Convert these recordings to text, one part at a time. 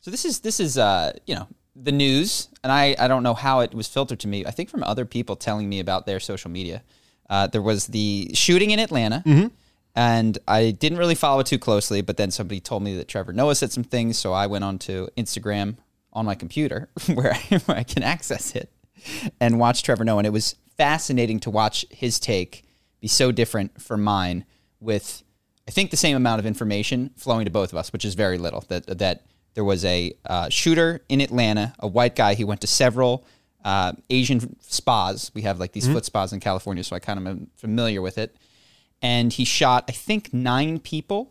So this is the news, and I don't know how it was filtered to me. I think from other people telling me about their social media. There was the shooting in Atlanta, and I didn't really follow it too closely, but then somebody told me that Trevor Noah said some things, so I went on to Instagram on my computer where I can access it and watch Trevor Noah, and it was fascinating to watch his take be so different from mine with, I think, the same amount of information flowing to both of us, which is very little. That there was a shooter in Atlanta, a white guy. He went to several Asian spas. We have like these foot spas in California, so I kind of am familiar with it. And he shot, I think, 9 people.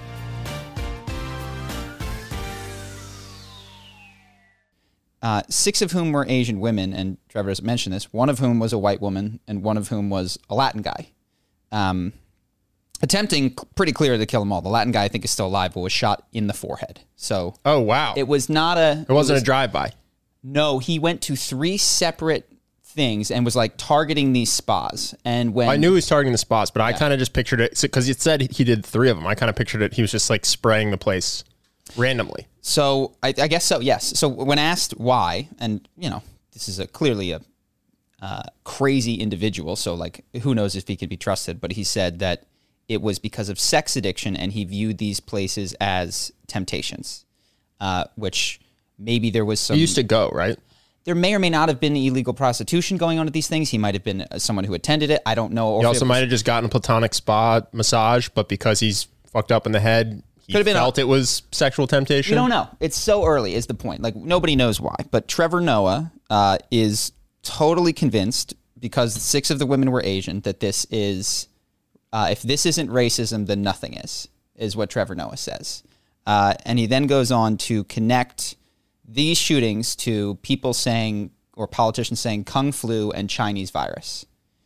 Six of whom were Asian women, and Trevor doesn't mention this. One of whom was a white woman, and one of whom was a Latin guy. Attempting pretty clearly to kill them all. The Latin guy, I think, is still alive, but was shot in the forehead. So, oh wow, it was not a. It wasn't a drive-by. No, he went to 3 separate things and was like targeting these spas. And when I knew he was targeting the spas, but I kind of just pictured it because it said he did 3 of them. I kind of pictured it. He was just like spraying the place randomly. So I guess so. Yes. So when asked why, and this is clearly a crazy individual. So like, who knows if he could be trusted? But he said that it was because of sex addiction, and he viewed these places as temptations, which maybe there was some. He used to go, right? There may or may not have been illegal prostitution going on at these things. He might have been someone who attended it. I don't know. He also might have just gotten a platonic spa massage, but because he's fucked up in the head, he felt it was sexual temptation. We don't know. It's so early is the point. Like, nobody knows why. But Trevor Noah is totally convinced, because 6 of the women were Asian, that this is, if this isn't racism, then nothing is what Trevor Noah says. And he then goes on to connect these shootings to people saying, or politicians saying, Kung flu and Chinese virus.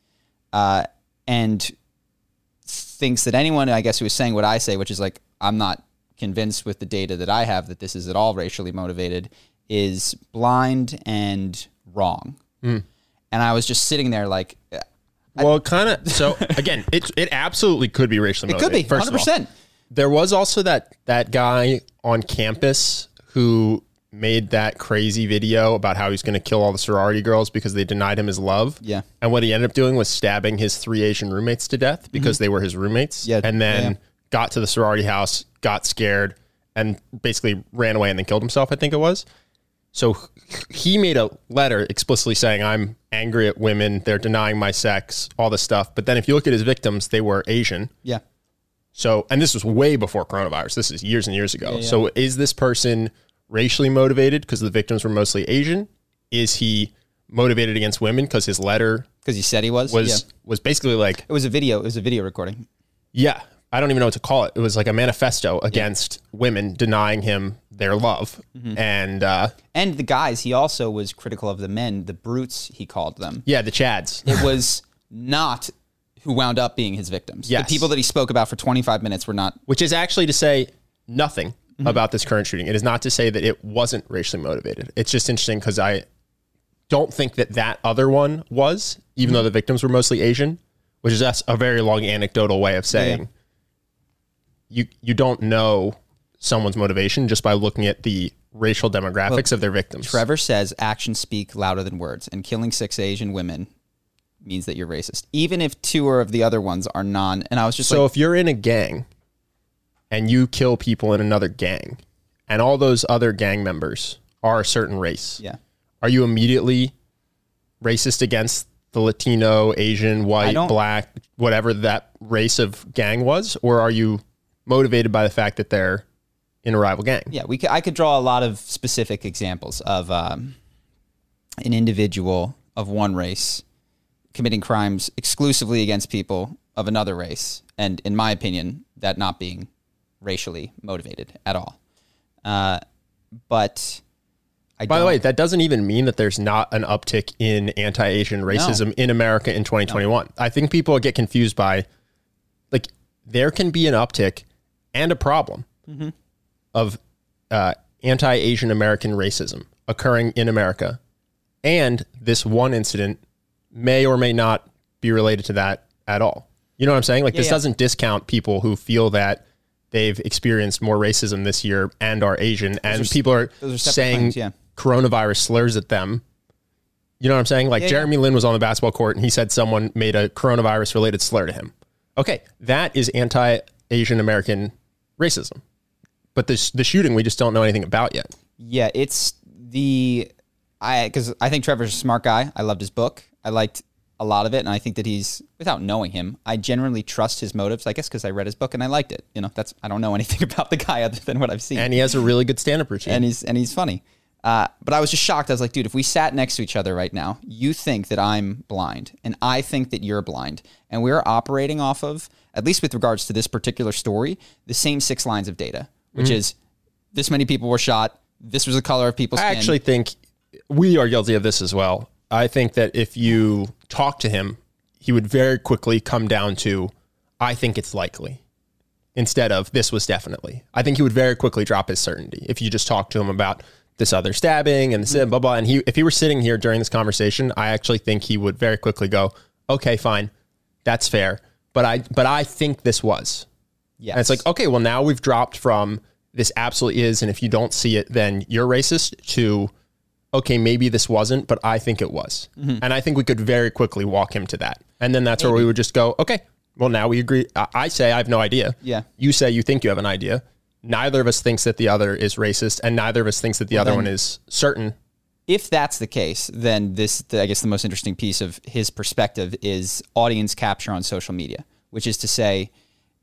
And thinks that anyone, I guess, who is saying what I say, which is like, I'm not convinced with the data that I have that this is at all racially motivated, is blind and wrong. And I was just sitting there like... Well, kind of... So, again, it absolutely could be racially motivated. It could be, 100%. There was also that guy on campus who made that crazy video about how he's going to kill all the sorority girls because they denied him his love. Yeah. And what he ended up doing was stabbing his 3 Asian roommates to death because they were his roommates. Yeah. And then got to the sorority house, got scared, and basically ran away and then killed himself, I think it was. So he made a letter explicitly saying, I'm angry at women, they're denying my sex, all this stuff. But then if you look at his victims, they were Asian. Yeah. So, and this was way before coronavirus. This is years and years ago. Yeah. So is this person racially motivated because the victims were mostly Asian? Is he motivated against women because his letter... Because he said he was basically like... It was a video recording. Yeah. I don't even know what to call it. It was like a manifesto against women denying him their love. And the guys, he also was critical of the men, the brutes, he called them. Yeah, the Chads. It was not who wound up being his victims. Yes. The people that he spoke about for 25 minutes were not... Which is actually to say nothing about this current shooting. It is not to say that it wasn't racially motivated. It's just interesting because I don't think that other one was, even though the victims were mostly Asian, which is a very long anecdotal way of saying... You don't know someone's motivation just by looking at the racial demographics of their victims. Trevor says actions speak louder than words, and killing 6 Asian women means that you're racist, even if 2 of the other ones are non. And I was just so if you're in a gang and you kill people in another gang, and all those other gang members are a certain race, are you immediately racist against the Latino, Asian, white, black, whatever that race of gang was, or are you motivated by the fact that they're in a rival gang? Yeah, I could draw a lot of specific examples of an individual of one race committing crimes exclusively against people of another race, and in my opinion, that not being racially motivated at all. But by the way, that doesn't even mean that there's not an uptick in anti-Asian racism in America in 2021. I think people get confused by, like, there can be an uptick and a problem of anti-Asian American racism occurring in America. And this one incident may or may not be related to that at all. You know what I'm saying? Like, this doesn't discount people who feel that they've experienced more racism this year and are Asian, and people are saying coronavirus slurs at them. You know what I'm saying? Like Jeremy Lin was on the basketball court and he said someone made a coronavirus related slur to him. Okay, that is anti-Asian American racism. But the shooting, we just don't know anything about yet. Yeah, it's because I think Trevor's a smart guy. I loved his book. I liked a lot of it, and I think that he's, without knowing him, I generally trust his motives, I guess, because I read his book and I liked it. You know, I don't know anything about the guy other than what I've seen. And he has a really good stand-up routine. And he's funny. But I was just shocked. I was like, dude, if we sat next to each other right now, you think that I'm blind, and I think that you're blind, and we're operating off of, at least with regards to this particular story, the same 6 lines of data, which is this many people were shot, this was the color of people's skin. I actually think we are guilty of this as well. I think that if you talk to him, he would very quickly come down to, I think it's likely, instead of this was definitely. I think he would very quickly drop his certainty if you just talk to him about this other stabbing and this blah, blah. And if he were sitting here during this conversation, I actually think he would very quickly go, okay, fine, that's fair. But I think this was. Yes. And it's like, okay, well, now we've dropped from this absolutely is, and if you don't see it, then you're racist, to, okay, maybe this wasn't, but I think it was. And I think we could very quickly walk him to that. And then that's where we would just go, okay, well, now we agree. I say I have no idea. Yeah. You say you think you have an idea. Neither of us thinks that the other is racist, and neither of us thinks that the other one is certain. If that's the case, then I guess the most interesting piece of his perspective is audience capture on social media, which is to say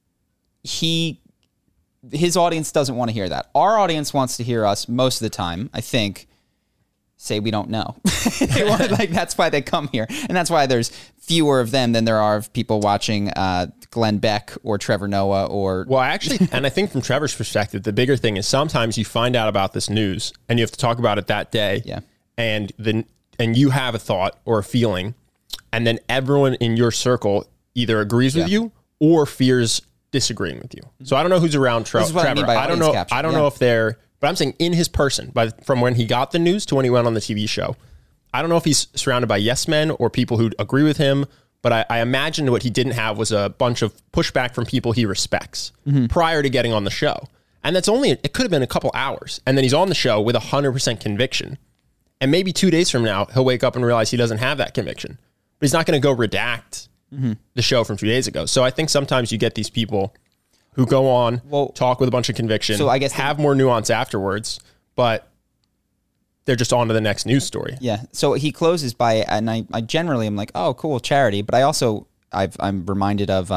his audience doesn't want to hear that. Our audience wants to hear us most of the time, I think, say we don't know. That's why they come here. And that's why there's fewer of them than there are of people watching Glenn Beck or Trevor Noah or... Well, actually, and I think from Trevor's perspective, the bigger thing is sometimes you find out about this news and you have to talk about it that day. Yeah. And you have a thought or a feeling, and then everyone in your circle either agrees with you or fears disagreeing with you. So I don't know who's around Trevor. I don't know. I don't know if they're, but I'm saying in his person, from when he got the news to when he went on the TV show, I don't know if he's surrounded by yes men or people who agree with him, but I imagine what he didn't have was a bunch of pushback from people he respects prior to getting on the show. And it could have been a couple hours. And then he's on the show with 100% conviction. And maybe 2 days from now, he'll wake up and realize he doesn't have that conviction. But he's not going to go redact the show from 2 days ago. So I think sometimes you get these people who go on, talk with a bunch of conviction, so I guess have more nuance afterwards, but they're just on to the next news story. Yeah. So he closes by, and I generally am like, oh, cool, charity. But I'm reminded of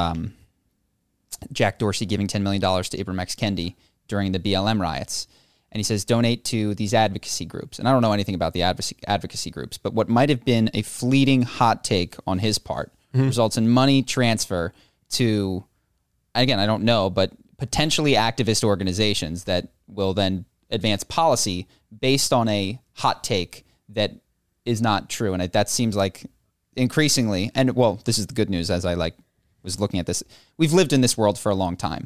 Jack Dorsey giving $10 million to Ibram X. Kendi during the BLM riots. And he says, donate to these advocacy groups. And I don't know anything about the advocacy groups, but what might have been a fleeting hot take on his part results in money transfer to, again, I don't know, but potentially activist organizations that will then advance policy based on a hot take that is not true. And that seems like increasingly, and well, this is the good news as I was looking at this. We've lived in this world for a long time.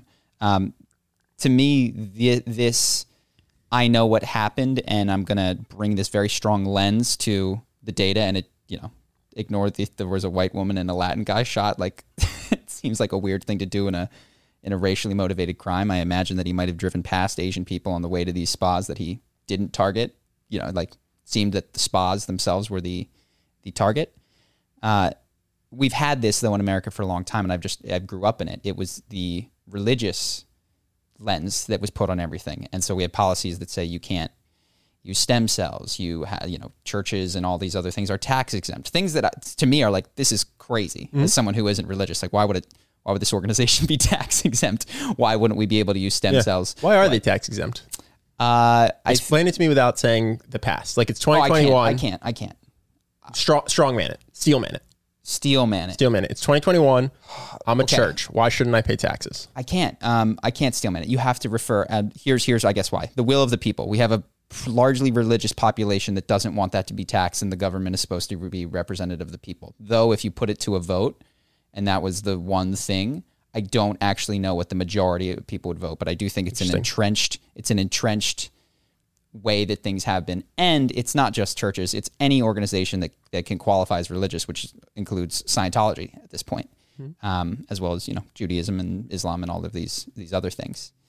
To me, this... I know what happened, and I'm going to bring this very strong lens to the data, and ignore there was a white woman and a Latin guy shot. Like, it seems like a weird thing to do in a racially motivated crime. I imagine that he might have driven past Asian people on the way to these spas that he didn't target. Seemed that the spas themselves were the target. We've had this though in America for a long time, and I grew up in it. It was the religious lens that was put on everything. And so we have policies that say you can't use stem cells. You have, churches and all these other things are tax exempt. Things that to me are like, this is crazy. As someone who isn't religious, like why would this organization be tax exempt? Why wouldn't we be able to use stem cells? Why are they tax exempt? Explain it to me without saying the past. Like it's 2021. I can't. Strong man it. Steel man it. Steel man it. It's 2021. I'm a church. Why shouldn't I pay taxes? I can't steel man it. You have to refer. Here's I guess why. The will of the people. We have a largely religious population that doesn't want that to be taxed, and the government is supposed to be representative of the people. Though if you put it to a vote, and that was the one thing, I don't actually know what the majority of people would vote, but I do think it's an entrenched way that things have been. And it's not just churches, it's any organization that can qualify as religious, which includes Scientology at this point, as well as Judaism and Islam and all of these other things.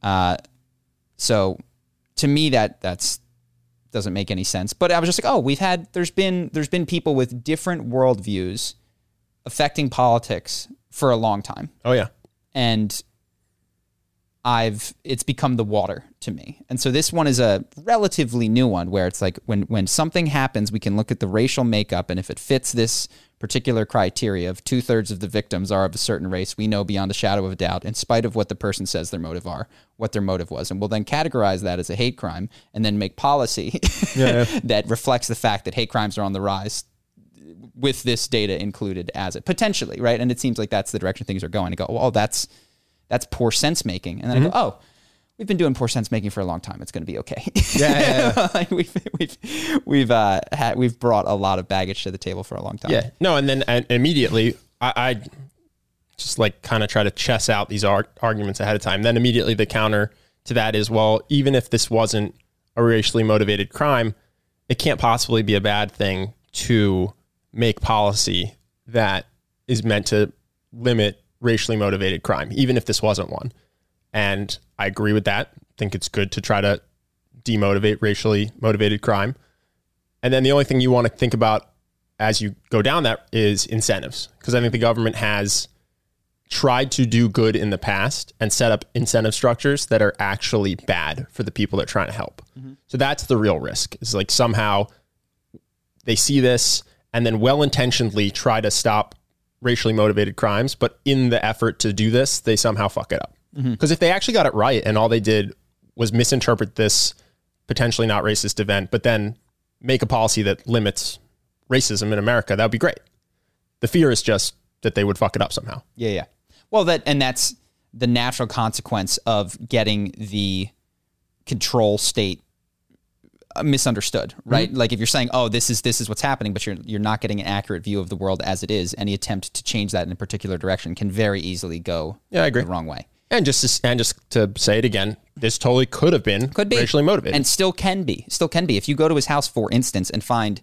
So to me, that's doesn't make any sense. But I was just like, oh, there's been people with different worldviews affecting politics for a long time. Oh yeah. And it's become the water to me. And so this one is a relatively new one where it's like when something happens, we can look at the racial makeup, and if it fits this particular criteria of 2/3 of the victims are of a certain race, we know beyond a shadow of a doubt, in spite of what the person says their motive are, what their motive was. And we'll then categorize that as a hate crime and then make policy that reflects the fact that hate crimes are on the rise with this data included as it potentially, right? And it seems like that's the direction things are going. I go, oh, that's poor sense making. And then I go, oh, we've been doing poor sense making for a long time. It's going to be okay. Like we've brought a lot of baggage to the table for a long time. Yeah. No, and then immediately I just like kind of try to chess out these arguments ahead of time. Then immediately the counter to that is, well, even if this wasn't a racially motivated crime, it can't possibly be a bad thing to make policy that is meant to limit racially motivated crime, even if this wasn't one. And I agree with that. I think it's good to try to demotivate racially motivated crime. And then the only thing you want to think about as you go down that is incentives. Because I think the government has tried to do good in the past and set up incentive structures that are actually bad for the people they're trying to help. Mm-hmm. So that's the real risk. It's like somehow they see this and then well-intentionedly try to stop racially motivated crimes, but in the effort to do this, they somehow fuck it up. Because if they actually got it right and all they did was misinterpret this potentially not racist event, but then make a policy that limits racism in America, that would be great. The fear is just that they would fuck it up somehow. Yeah. Well, that's the natural consequence of getting the control state misunderstood, right? Mm-hmm. Like if you're saying, oh, this is what's happening, but you're not getting an accurate view of the world as it is, any attempt to change that in a particular direction can very easily go I agree. The wrong way. And just to say it again, this totally could be racially motivated. And still can be. If you go to his house, for instance, and find,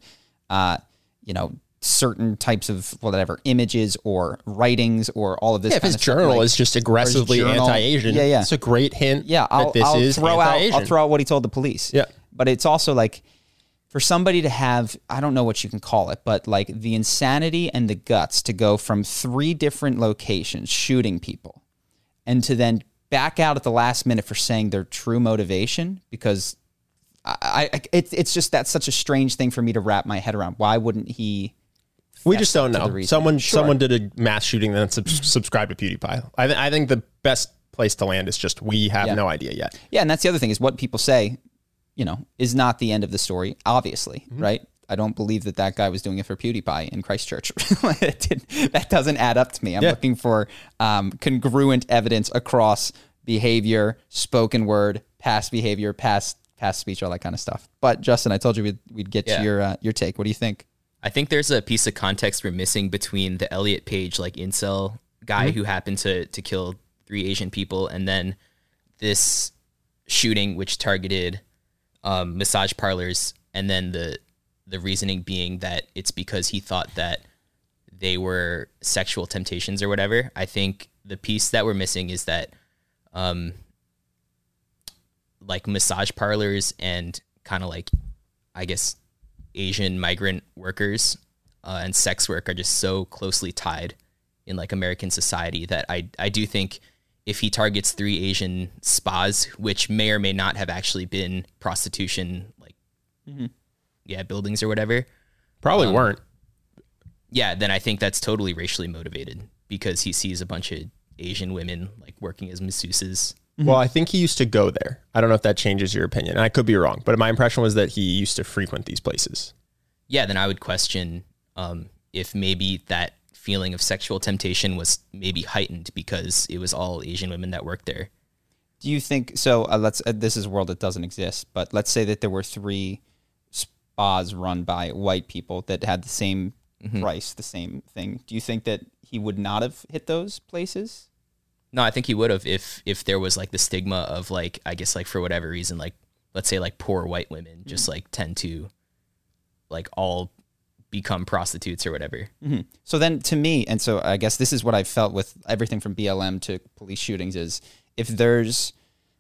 certain types of whatever images or writings or all of this. Yeah, if his journal is just aggressively anti-Asian, it's a great hint that this is anti-Asian. I'll throw out what he told the police. Yeah. But it's also like for somebody to have, I don't know what you can call it, but like the insanity and the guts to go from 3 different locations shooting people and to then back out at the last minute for saying their true motivation, because it's just, that's such a strange thing for me to wrap my head around. Why wouldn't he? We just don't know. Someone did a mass shooting and then subscribe to PewDiePie. I think the best place to land is just we have no idea yet. Yeah, and that's the other thing is what people say, is not the end of the story, obviously, right? I don't believe that guy was doing it for PewDiePie in Christchurch. That doesn't add up to me. I'm looking for congruent evidence across behavior, spoken word, past behavior, past speech, all that kind of stuff. But Justin, I told you we'd get to your take. What do you think? I think there's a piece of context we're missing between the Elliot Page, like incel guy who happened to kill 3 Asian people, and then this shooting which targeted massage parlors, and then the reasoning being that it's because he thought that they were sexual temptations or whatever. I think the piece that we're missing is that like massage parlors and kind of like, I guess, Asian migrant workers and sex work are just so closely tied in like American society that I do think if he targets 3 Asian spas, which may or may not have actually been prostitution, like, buildings or whatever. Probably weren't. Yeah, then I think that's totally racially motivated because he sees a bunch of Asian women like working as masseuses. Well, I think he used to go there. I don't know if that changes your opinion. And I could be wrong, but my impression was that he used to frequent these places. Yeah, then I would question if maybe that feeling of sexual temptation was maybe heightened because it was all Asian women that worked there. Do you think so? This is a world that doesn't exist, but let's say that there were 3 spas run by white people that had the same price, the same thing. Do you think that he would not have hit those places? No, I think he would have if there was like the stigma of like, I guess like for whatever reason, like let's say like poor white women just like tend to like all become prostitutes or whatever. Mm-hmm. So then to me, and so I guess this is what I've felt with everything from BLM to police shootings is if there's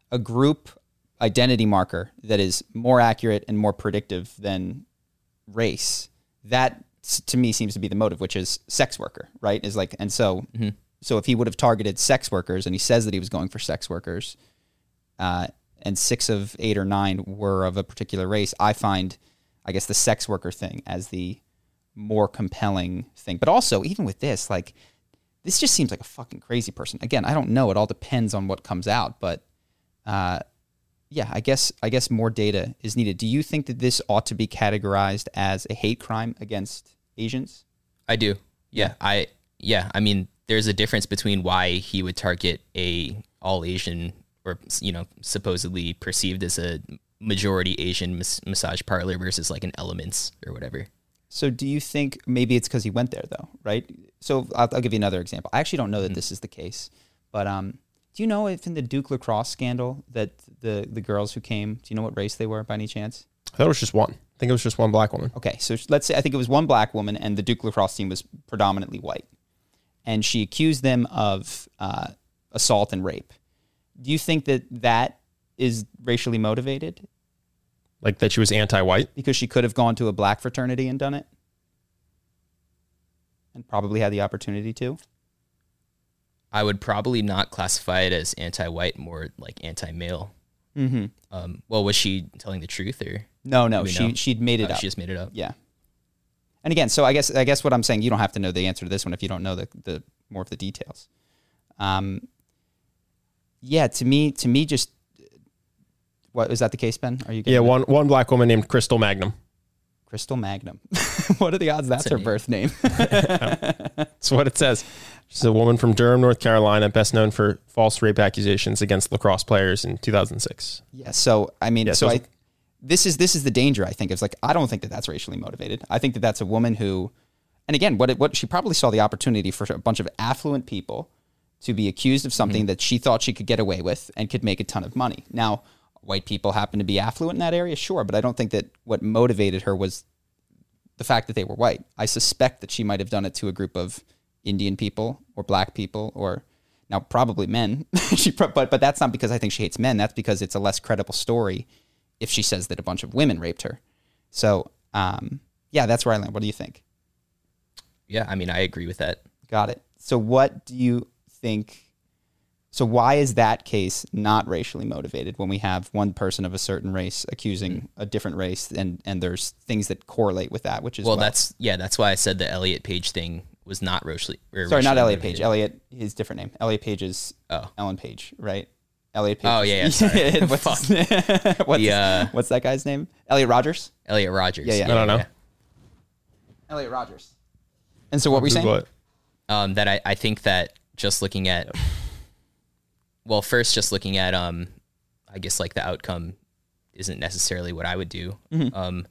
a group identity marker that is more accurate and more predictive than race, that to me seems to be the motive, which is sex worker, right? Is like, and so, so if he would have targeted sex workers, and he says that he was going for sex workers, and 6 of 8 or 9 were of a particular race, I find, I guess, the sex worker thing as the more compelling thing. But also, even with this, like, this just seems like a fucking crazy person. Again, I don't know. It all depends on what comes out. But yeah, I guess more data is needed. Do you think that this ought to be categorized as a hate crime against Asians? I do. Yeah. I mean, there's a difference between why he would target a all Asian, or, you know, supposedly perceived as a majority Asian massage parlor versus like an Elements or whatever. So do you think maybe it's because he went there, though, right? So I'll give you another example. I actually don't know that this is the case, but do you know if in the Duke lacrosse scandal that the girls who came, do you know what race they were by any chance? I thought it was just one. I think it was just one black woman. Okay, so let's say I think it was one black woman, and the Duke lacrosse team was predominantly white, and she accused them of assault and rape. Do you think that that is racially motivated? Like that she was anti-white? Because she could have gone to a black fraternity and done it? And probably had the opportunity to? I would probably not classify it as anti-white, more like anti-male. Mm-hmm. Well, was she telling the truth, or? No, she'd made it up. She just made it up. Yeah. And again, so I guess what I'm saying, you don't have to know the answer to this one if you don't know the more of the details. Yeah, to me, just what is that the case, Ben? Are you? Yeah, one black woman named Crystal Magnum. Crystal Magnum. What are the odds that's her birth name? That's what it says. She's a woman from Durham, North Carolina, best known for false rape accusations against lacrosse players in 2006. Yeah. So I mean, this is the danger. I think it's like, I don't think that that's racially motivated. I think that that's a woman who, and again, what she probably saw the opportunity for a bunch of affluent people to be accused of something that she thought she could get away with and could make a ton of money. Now, white people happen to be affluent in that area, sure, but I don't think that what motivated her was the fact that they were white. I suspect that she might have done it to a group of Indian people or black people, or now probably men. But that's not because I think she hates men. That's because it's a less credible story if she says that a bunch of women raped her. So, yeah, that's where I land. What do you think? Yeah, I mean, I agree with that. Got it. So what do you think? So why is that case not racially motivated when we have one person of a certain race accusing a different race, and there's things that correlate with that, which is that's why I said the Elliot Page thing was not racially. Sorry, not Elliot Page. Elliot, his different name. Elliot Page is Ellen Page, right? Elliot Page. Oh yeah. Sorry. What's that guy's name? Elliot Rogers. Elliot Rogers. Yeah. I don't know. Yeah. Elliot Rogers. And so what were you saying? That I think that just looking at. Well, first, just looking at, I guess, like, the outcome isn't necessarily what I would do. Mm-hmm.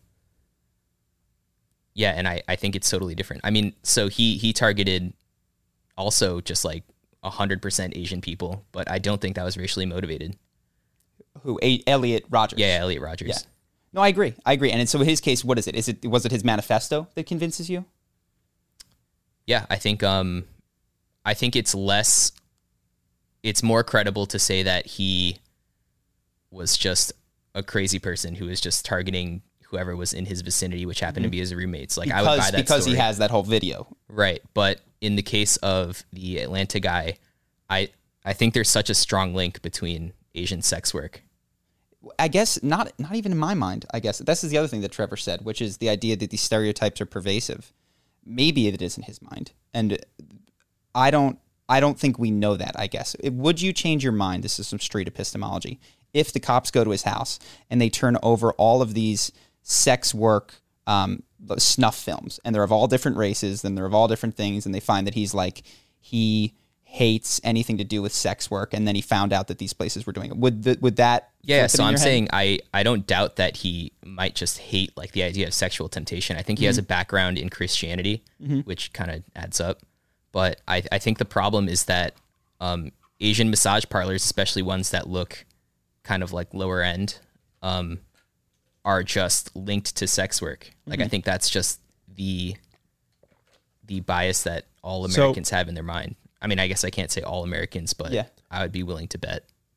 Yeah, and I think it's totally different. I mean, so he targeted also just, like, 100% Asian people, but I don't think that was racially motivated. Who? Elliot Rogers? Yeah, Elliot Rogers. Yeah. No, I agree. And so in his case, what is it? Was it his manifesto that convinces you? Yeah, I think it's less... It's more credible to say that he was just a crazy person who was just targeting whoever was in his vicinity, which happened to be his roommates. Like, I would buy that because story. He has that whole video, right? But in the case of the Atlanta guy, I think there's such a strong link between Asian sex work. I guess not even in my mind. I guess this is the other thing that Trevor said, which is the idea that these stereotypes are pervasive. Maybe it is in his mind, and I don't think we know that, I guess. Would you change your mind? This is some street epistemology. If the cops go to his house and they turn over all of these sex work snuff films, and they're of all different races, and they're of all different things, and they find that he hates anything to do with sex work, and then he found out that these places were doing it. Would that... Yeah, so I'm saying I don't doubt that he might just hate, like, the idea of sexual temptation. I think he has a background in Christianity, which kind of adds up. But I think the problem is that Asian massage parlors, especially ones that look kind of like lower end, are just linked to sex work. Like, I think that's just the bias that all Americans have in their mind. I mean, I guess I can't say all Americans, but I would be willing to bet.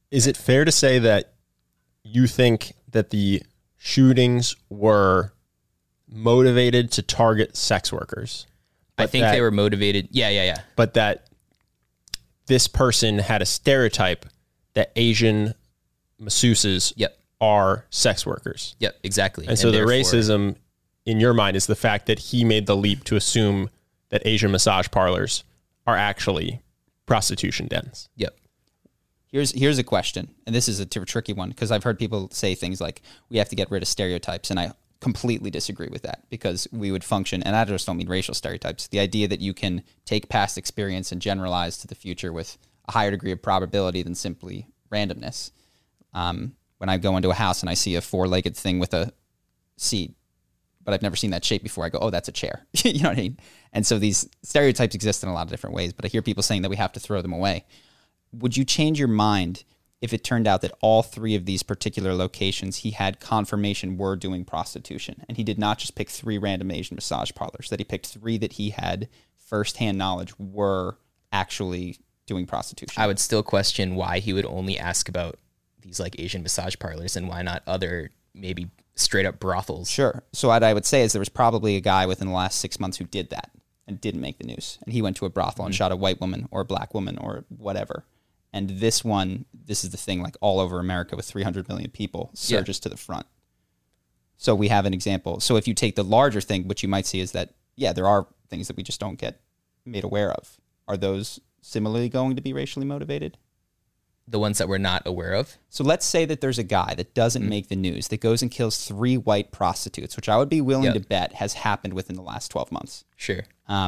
Is it fair to say that you think that the shootings were motivated to target sex workers? I think they were motivated. Yeah. But that this person had a stereotype that Asian masseuses are sex workers. Yep, exactly. And so the racism in your mind is the fact that he made the leap to assume that Asian massage parlors are actually prostitution dens. Yep. Here's a question, and this is a tricky one, because I've heard people say things like, we have to get rid of stereotypes, and I completely disagree with that, because we would function, and I just don't mean racial stereotypes, the idea that you can take past experience and generalize to the future with a higher degree of probability than simply randomness. When I go into a house and I see a 4-legged thing with a seat, but I've never seen that shape before, I go, oh, that's a chair. You know what I mean? And so these stereotypes exist in a lot of different ways, but I hear people saying that we have to throw them away. Would you change your mind if it turned out that all 3 of these particular locations he had confirmation were doing prostitution, and he did not just pick 3 random Asian massage parlors, that he picked 3 that he had firsthand knowledge were actually doing prostitution? I would still question why he would only ask about these like Asian massage parlors and why not other maybe straight up brothels. Sure. So what I would say is there was probably a guy within the last 6 months who did that and didn't make the news. And he went to a brothel and shot a white woman or a black woman or whatever. And this is the thing, like all over America with 300 million people, surges to the front. So we have an example. So if you take the larger thing, what you might see is that, there are things that we just don't get made aware of. Are those similarly going to be racially motivated? The ones that we're not aware of? So let's say that there's a guy that doesn't make the news, that goes and kills 3 white prostitutes, which I would be willing to bet has happened within the last 12 months. Sure.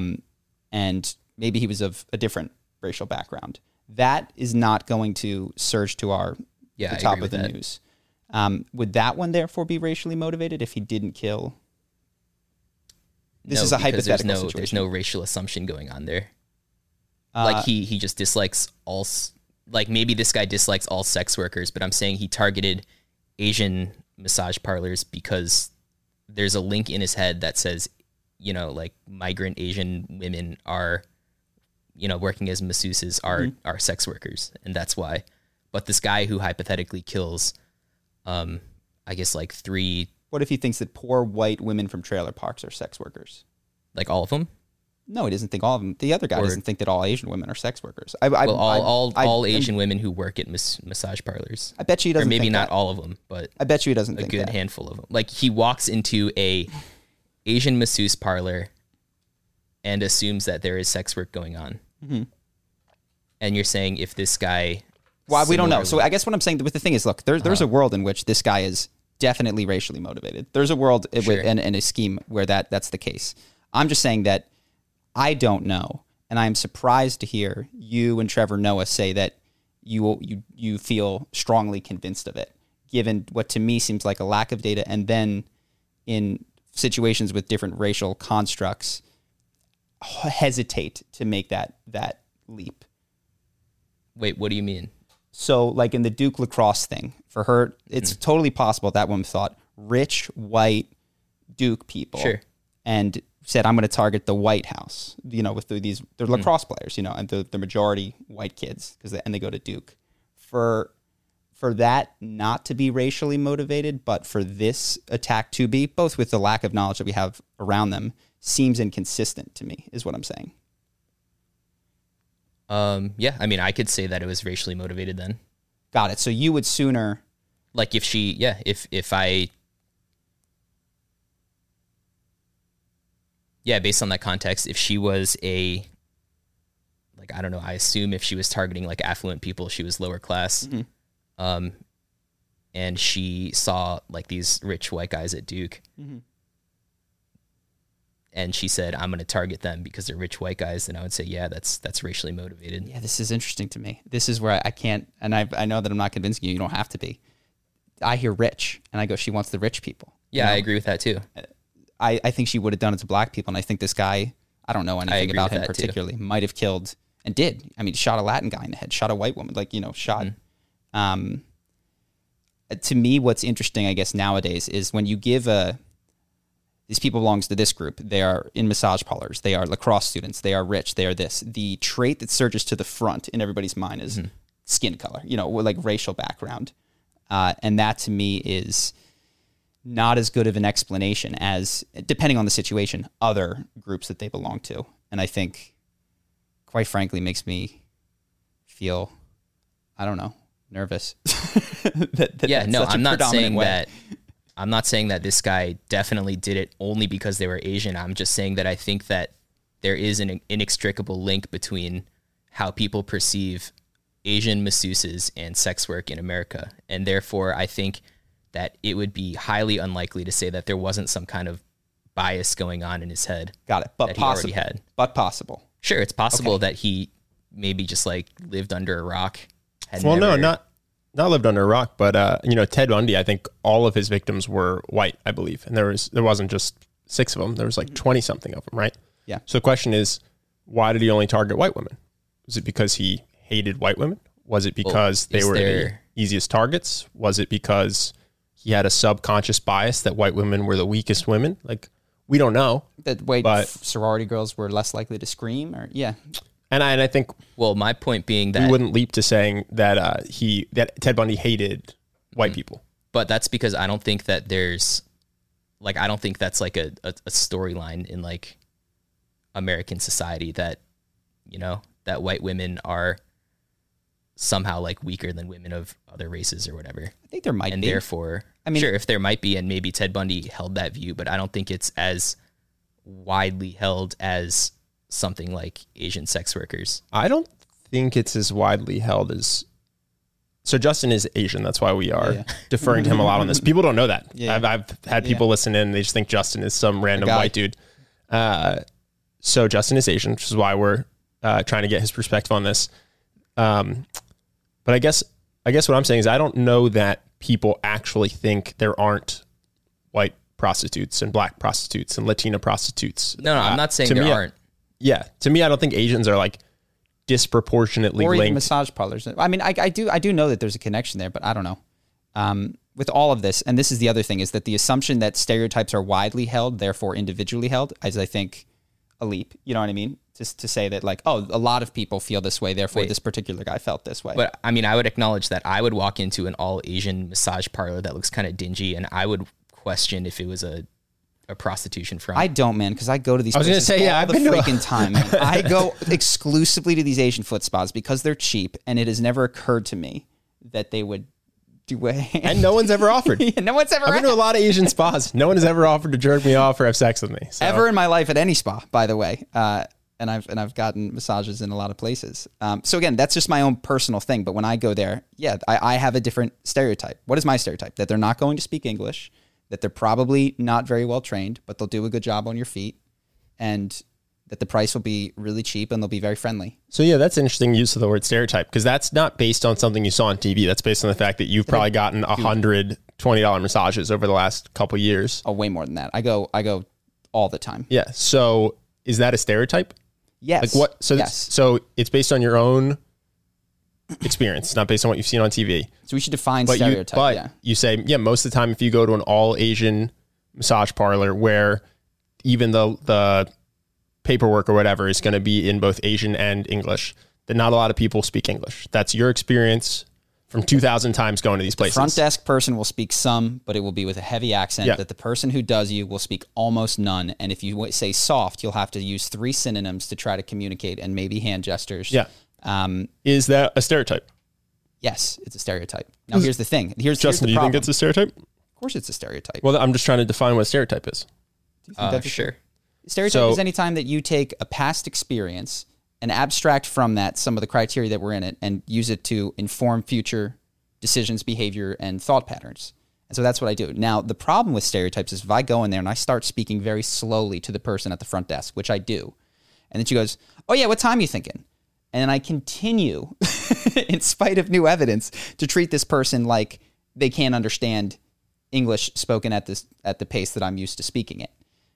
And maybe he was of a different racial background. That is not going to surge to the top of the news. Would that one therefore be racially motivated if he didn't kill? This is a hypothetical situation. There's no racial assumption going on there. Like he just dislikes all, like maybe this guy dislikes all sex workers, but I'm saying he targeted Asian massage parlors because there's a link in his head that says, like migrant Asian women are, working as masseuses are sex workers, and that's why. But this guy who hypothetically kills, I guess like 3. What if he thinks that poor white women from trailer parks are sex workers? Like all of them? No, he doesn't think all of them. The other guy doesn't think that all Asian women are sex workers. All Asian women who work at massage parlors. I bet you he doesn't. Or maybe think not that. all of them, but I bet you he doesn't. A good handful of them. Like he walks into a Asian masseuse parlor and assumes that there is sex work going on. Mm-hmm. And you're saying if this guy, well, we don't know. So I guess what I'm saying with the thing is, look, there's a world in which this guy is definitely racially motivated. There's a world and a scheme where that's the case. I'm just saying that I don't know, and I'm surprised to hear you and Trevor Noah say that you feel strongly convinced of it, given what to me seems like a lack of data, and then in situations with different racial constructs, hesitate to make that leap. Wait, what do you mean? So, like in the Duke lacrosse thing, for her, it's totally possible that woman thought rich, white Duke people, and said, I'm going to target the White House, with they're lacrosse players, and the majority white kids, and they go to Duke. For that not to be racially motivated, but for this attack to be, both with the lack of knowledge that we have around them, seems inconsistent to me, is what I'm saying. Yeah, I mean, I could say that it was racially motivated then. Got it. So you would sooner... Like if she, if I... Yeah, based on that context, if she was I don't know, I assume if she was targeting like affluent people, she was lower class. Mm-hmm. And she saw like these rich white guys at Duke. Mm-hmm. And she said, I'm going to target them because they're rich white guys. And I would say, yeah, that's racially motivated. Yeah, this is interesting to me. This is where I can't, and I know that I'm not convincing you. You don't have to be. I hear rich, and I go, she wants the rich people. Yeah, I agree with that too. I think she would have done it to black people, and I think this guy, I don't know anything about him particularly, might have killed, and did. I mean, shot a Latin guy in the head, shot a white woman, shot. Mm-hmm. To me, what's interesting, I guess, nowadays is when you give these people belongs to this group. They are in massage parlors. They are lacrosse students. They are rich. They are this. The trait that surges to the front in everybody's mind is skin color, like racial background. And that to me is not as good of an explanation as, depending on the situation, other groups that they belong to. And I think, quite frankly, makes me feel, I don't know, nervous. I'm not saying that. I'm not saying that this guy definitely did it only because they were Asian. I'm just saying that I think that there is an inextricable link between how people perceive Asian masseuses and sex work in America. And therefore, I think that it would be highly unlikely to say that there wasn't some kind of bias going on in his head. Got it. But that possible. He already had. But possible. Sure, it's possible that he maybe just like lived under a rock. Not lived under a rock, but Ted Bundy, I think all of his victims were white, I believe. And there wasn't just 6 of them. There was like 20 something of them, right? Yeah. So the question is, why did he only target white women? Was it because he hated white women? Was it because they were the easiest targets? Was it because he had a subconscious bias that white women were the weakest women? Like, we don't know. That sorority girls were less likely to scream, or And I think, well, my point being that we wouldn't leap to saying that that Ted Bundy hated white people. But that's because I don't think that there's I don't think that's like a storyline in like American society that, that white women are somehow like weaker than women of other races or whatever. I think there might be. And therefore, sure, if there might be, and maybe Ted Bundy held that view, but I don't think it's as widely held as something like Asian sex workers. I don't think it's as widely held as... So Justin is Asian. That's why we are deferring to him a lot on this. People don't know that. Yeah. I've had people listen in. They just think Justin is some random white dude. So Justin is Asian, which is why we're trying to get his perspective on this. But I guess what I'm saying is I don't know that people actually think there aren't white prostitutes and black prostitutes and Latina prostitutes. No, I'm not saying there aren't. Yeah. To me, I don't think Asians are like disproportionately or linked. Even massage parlors. I mean, I do know that there's a connection there, but I don't know. With all of this, and this is the other thing, is that the assumption that stereotypes are widely held, therefore individually held, is I think a leap. You know what I mean? Just to say that a lot of people feel this way, therefore this particular guy felt this way. But I mean, I would acknowledge that I would walk into an all Asian massage parlor that looks kind of dingy, and I would question if it was a prostitution front. I don't, man, because I go to these places all the freaking time. I go exclusively to these Asian foot spas because they're cheap, and it has never occurred to me that they would do and no one's ever offered. No one's ever. I've been to a lot of Asian spas. No one has ever offered to jerk me off or have sex with me. So. Ever in my life at any spa, by the way. And I've gotten massages in a lot of places. So again, that's just my own personal thing. But when I go there, I have a different stereotype. What is my stereotype? That they're not going to speak English, that they're probably not very well trained, but they'll do a good job on your feet, and that the price will be really cheap and they'll be very friendly. So yeah, that's an interesting use of the word stereotype, because that's not based on something you saw on TV. That's based on the fact that you've probably gotten 100 $20 massages over the last couple of years. Oh, way more than that. I go all the time. Yeah. So is that a stereotype? Yes. Like what? So yes. So it's based on your own experience, not based on what you've seen on TV. So we should define stereotype. You say, most of the time, if you go to an all Asian massage parlor where even the paperwork or whatever is going to be in both Asian and English, then not a lot of people speak English. That's your experience from 2,000 times going to these places. The front desk person will speak some, but it will be with a heavy accent. Yeah. That the person who does you will speak almost none. And if you say soft, you'll have to use 3 synonyms to try to communicate, and maybe hand gestures. Yeah. Is that a stereotype? Yes, it's a stereotype. Now, here's the thing. Justin, do you think it's a stereotype? Of course it's a stereotype. Well, I'm just trying to define what a stereotype is. Do you think that's sure. Stereotype is any time that you take a past experience and abstract from that some of the criteria that were in it and use it to inform future decisions, behavior, and thought patterns. And so that's what I do. Now, the problem with stereotypes is if I go in there and I start speaking very slowly to the person at the front desk, which I do, and then she goes, "Oh yeah, what time are you thinking?" And then I continue, in spite of new evidence, to treat this person like they can't understand English spoken at the pace that I'm used to speaking it.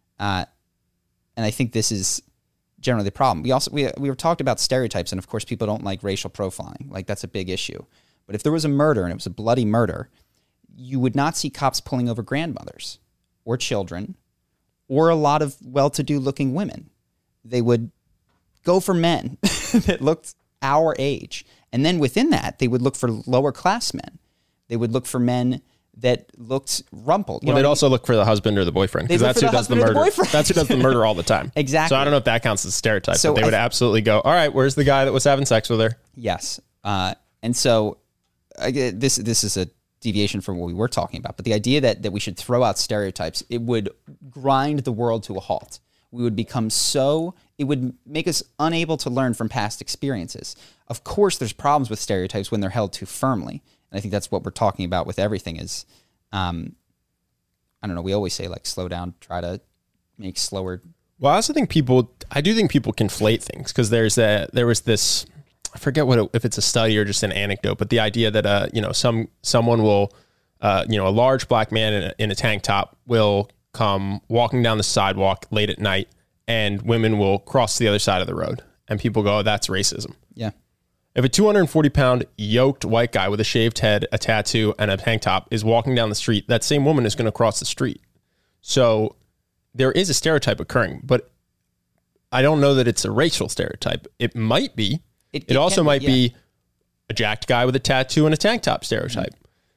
And I think this is generally the problem. We were talked about stereotypes, and of course people don't like racial profiling. Like, that's a big issue. But if there was a murder and it was a bloody murder, you would not see cops pulling over grandmothers or children or a lot of well-to-do looking women. They would go for men that looked our age. And then within that, they would look for lower class men. They would look for men that looked rumpled. Well, they'd also look for the husband or the boyfriend, because that's who does the murder. That's who does the murder all the time. Exactly. So I don't know if that counts as a stereotype, but they would absolutely go, all right, where's the guy that was having sex with her? Yes. And so this is a deviation from what we were talking about, but the idea that we should throw out stereotypes, it would grind the world to a halt. We would become it would make us unable to learn from past experiences. Of course, there's problems with stereotypes when they're held too firmly. And I think that's what we're talking about with everything is, I don't know, we always say like slow down, try to make slower. Well, I do think people conflate things, because there was this, I forget if it's a study or just an anecdote, but the idea that, someone will, a large black man in a tank top will come walking down the sidewalk late at night, and women will cross to the other side of the road, and people go, oh, that's racism. Yeah. If a 240-pound yoked white guy with a shaved head, a tattoo, and a tank top is walking down the street, that same woman is going to cross the street. So there is a stereotype occurring, but I don't know that it's a racial stereotype. It might be. It also might be a jacked guy with a tattoo and a tank top stereotype.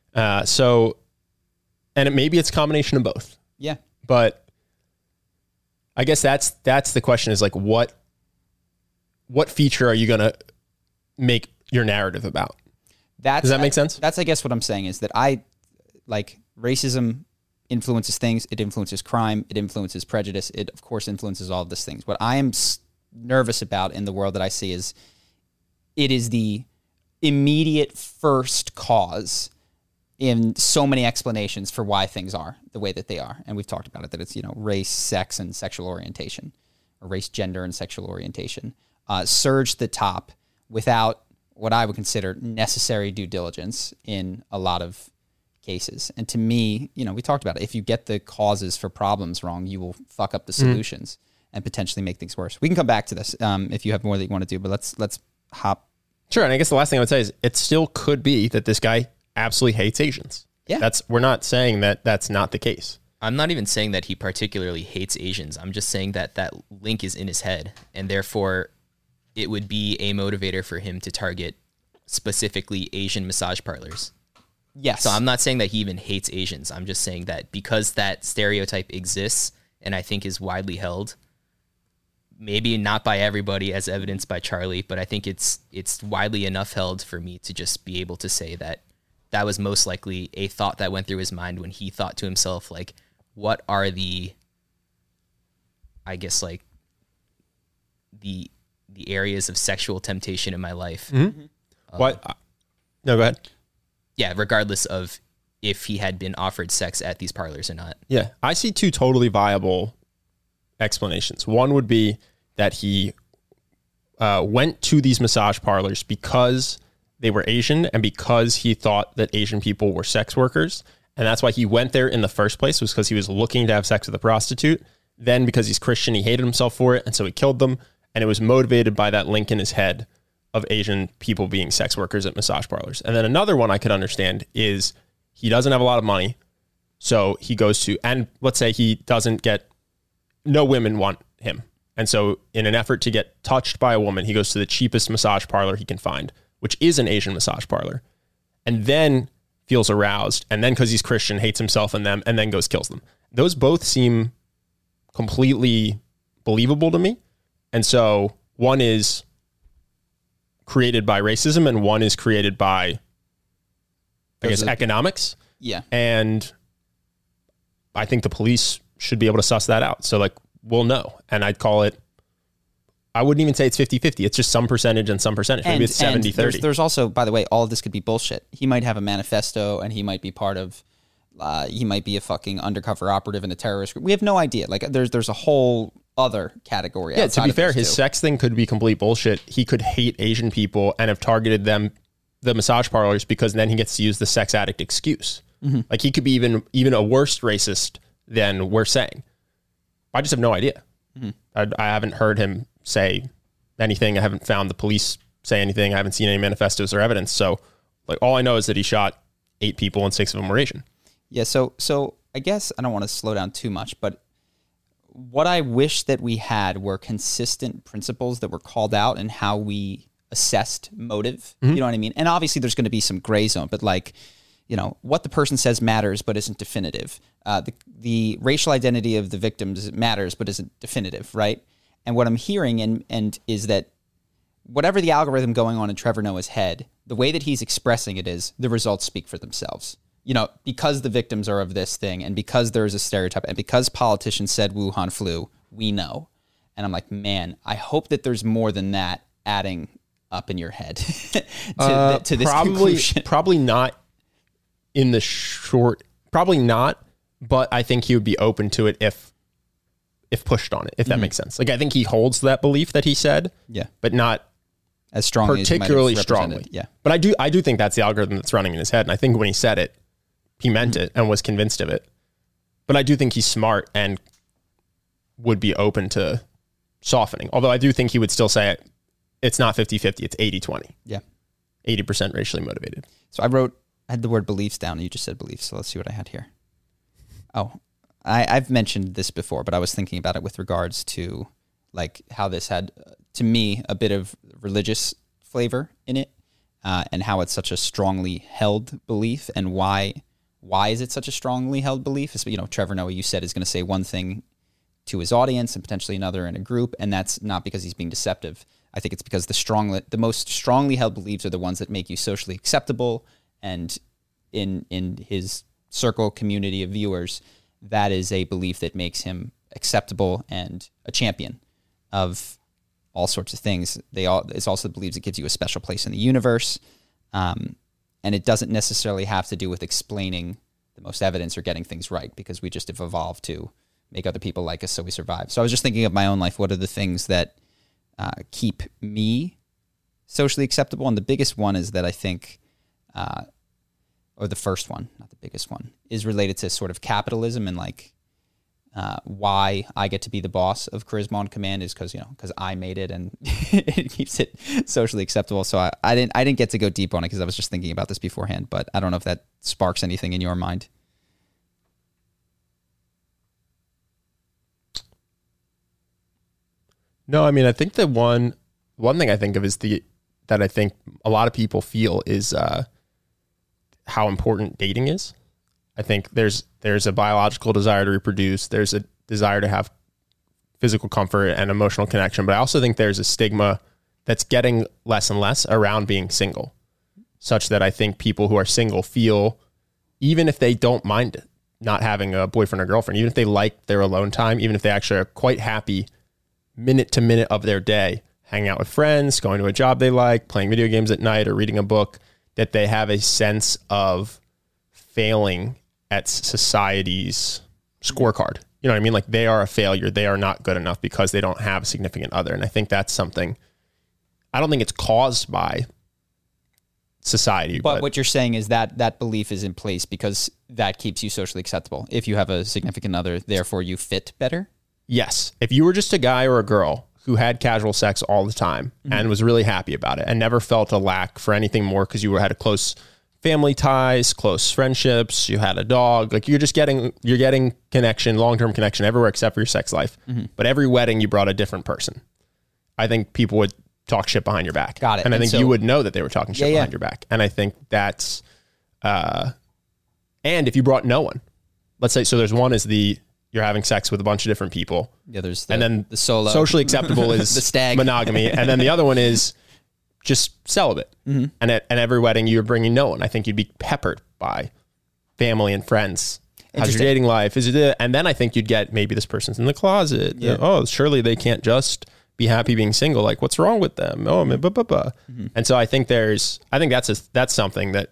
And maybe it's a combination of both. Yeah. But I guess that's the question, is like, what feature are you going to make your narrative about? Does that make sense? That's, I guess, what I'm saying is that racism influences things. It influences crime. It influences prejudice. It, of course, influences all of these things. What I am nervous about in the world that I see is it is the immediate first cause in so many explanations for why things are the way that they are. And we've talked about it, that it's, race, sex, and sexual orientation, or race, gender, and sexual orientation, surge to the top without what I would consider necessary due diligence in a lot of cases. And to me, we talked about it. If you get the causes for problems wrong, you will fuck up the solutions and potentially make things worse. We can come back to this if you have more that you want to do, but let's hop. Sure. And I guess the last thing I would say is it still could be that this guy absolutely hates Asians. Yeah. We're not saying that that's not the case. I'm not even saying that he particularly hates Asians. I'm just saying that link is in his head, and therefore it would be a motivator for him to target specifically Asian massage parlors. Yes. So I'm not saying that he even hates Asians. I'm just saying that because that stereotype exists and I think is widely held, maybe not by everybody as evidenced by Charlie, but I think it's widely enough held for me to just be able to say that that was most likely a thought that went through his mind when he thought to himself, like, what are the areas of sexual temptation in my life? Mm-hmm. What? No, go ahead. Yeah, regardless of if he had been offered sex at these parlors or not. Yeah, I see two totally viable explanations. One would be that he went to these massage parlors because they were Asian and because he thought that Asian people were sex workers. And that's why he went there in the first place, was because he was looking to have sex with a prostitute. Then because he's Christian, he hated himself for it. And so he killed them. And it was motivated by that link in his head of Asian people being sex workers at massage parlors. And then another one I could understand is he doesn't have a lot of money. So he goes to, and let's say he doesn't get, no women want him. And so in an effort to get touched by a woman, he goes to the cheapest massage parlor he can find, which is an Asian massage parlor, and then feels aroused. And then because he's Christian, hates himself and them, and then goes kills them. Those both seem completely believable to me. And so one is created by racism and one is created by, I guess, economics. Yeah. And I think the police should be able to suss that out. So like, we'll know. And I'd call it, I wouldn't even say it's 50-50. It's just some percentage and some percentage. Maybe it's 70-30. There's also, by the way, all of this could be bullshit. He might have a manifesto and he might be part of, he might be a fucking undercover operative in a terrorist group. We have no idea. Like there's a whole other category. Yeah, to be fair, his sex thing could be complete bullshit. He could hate Asian people and have targeted them, the massage parlors, because then he gets to use the sex addict excuse. Mm-hmm. Like he could be even a worse racist than we're saying. I just have no idea. Mm-hmm. I haven't heard him say anything. I haven't found the police say anything. I haven't seen any manifestos or evidence. So like all I know is that he shot 8 people and 6 of them were Asian. Yeah. So I guess I don't want to slow down too much, but what I wish that we had were consistent principles that were called out in how we assessed motive. You know what I mean? And obviously there's going to be some gray zone, but like, you know, what the person says matters, but isn't definitive. The racial identity of the victims matters, but isn't definitive, right? And what I'm hearing and is that whatever the algorithm going on in Trevor Noah's head, the way that he's expressing it is the results speak for themselves. You know, because the victims are of this thing and because there is a stereotype and because politicians said Wuhan flu, we know. And I'm like, man, I hope that there's more than that adding up in your head to this conclusion. Probably not in the short, probably not, but I think he would be open to it if pushed on it, if that makes sense. Like, I think he holds that belief that he said, but not as strongly, particularly strongly. Yeah. But I do think that's the algorithm that's running in his head. And I think when he said it, he meant it and was convinced of it. But I do think he's smart and would be open to softening. Although I do think he would still say it's not 50-50, it's 80-20. Yeah. 80% racially motivated. So I had the word beliefs down and you just said beliefs. So let's see what I had here. Oh, I've mentioned this before, but I was thinking about it with regards to like how this had, to me, a bit of religious flavor in it, and how it's such a strongly held belief, and why is it such a strongly held belief? You know, Trevor Noah, you said, is going to say one thing to his audience and potentially another in a group, and that's not because he's being deceptive. I think it's because the most strongly held beliefs are the ones that make you socially acceptable, and in his circle community of viewers, that is a belief that makes him acceptable and a champion of all sorts of things. It's also believes it gives you a special place in the universe, and it doesn't necessarily have to do with explaining the most evidence or getting things right, because we just have evolved to make other people like us so we survive. So I was just thinking of my own life. What are the things that keep me socially acceptable? And the biggest one is that I think, or the first one, not the biggest one, is related to sort of capitalism and like why I get to be the boss of Charisma on Command is because I made it and it keeps it socially acceptable. So I didn't get to go deep on it because I was just thinking about this beforehand, but I don't know if that sparks anything in your mind. No, I mean, I think the one thing I think of is that I think a lot of people feel is how important dating is. I think there's a biological desire to reproduce. There's a desire to have physical comfort and emotional connection. But I also think there's a stigma that's getting less and less around being single, such that I think people who are single feel, even if they don't mind not having a boyfriend or girlfriend, even if they like their alone time, even if they actually are quite happy minute to minute of their day, hanging out with friends, going to a job they like, playing video games at night or reading a book, that they have a sense of failing at society's scorecard. You know what I mean? Like, they are a failure. They are not good enough because they don't have a significant other. And I think that's something, I don't think it's caused by society. But what you're saying is that belief is in place because that keeps you socially acceptable. If you have a significant other, therefore you fit better? Yes. If you were just a guy or a girl who had casual sex all the time and was really happy about it and never felt a lack for anything more because you had a close family ties, close friendships, you had a dog, like you're getting connection, long-term connection everywhere except for your sex life. But every wedding you brought a different person. I think people would talk shit behind your back. Got it. And I think you would know that they were talking shit behind your back. And I think that's, and if you brought no one, let's say, so there's one is you're having sex with a bunch of different people. Yeah, there's and then the solo. Socially acceptable is the stag. Monogamy. And then the other one is just celibate. And at every wedding you're bringing no one. I think you'd be peppered by family and friends. How's your dating life? Is it? And then I think you'd get, maybe this person's in the closet. Yeah. Oh, surely they can't just be happy being single. Like, what's wrong with them? Oh, blah, blah, blah. And so I think that's something that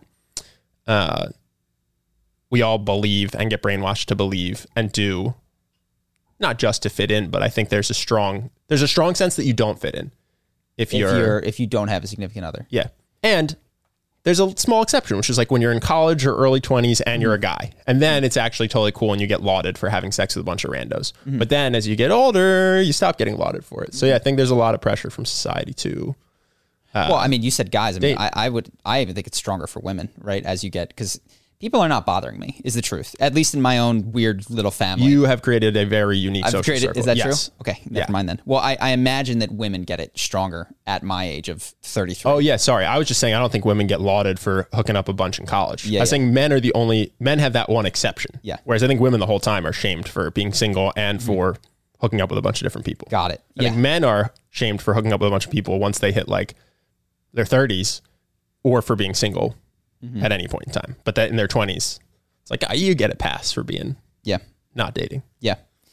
we all believe and get brainwashed to believe and do, not just to fit in, but I think there's a strong sense that you don't fit in if you don't have a significant other. Yeah. And there's a small exception, which is like when you're in college or early 20s and you're a guy, and then it's actually totally cool and you get lauded for having sex with a bunch of randos. But then as you get older, you stop getting lauded for it. So yeah, I think there's a lot of pressure from society to well, I mean, you said guys. I mean, I even think it's stronger for women, right? As you get, because People are not bothering me, is the truth. At least in my own weird little family. You have created a very unique social circle. Is that yes. true? Okay, never mind then. Well, I imagine that women get it stronger at my age of 33. Oh, yeah, sorry. I was just saying I don't think women get lauded for hooking up a bunch in college. Yeah, I was saying men have that one exception. Yeah. Whereas I think women the whole time are shamed for being single and for hooking up with a bunch of different people. Got it. I think men are shamed for hooking up with a bunch of people once they hit like their 30s or for being single at any point in time. But that in their 20s, it's like, you get a pass for being not dating. Yeah.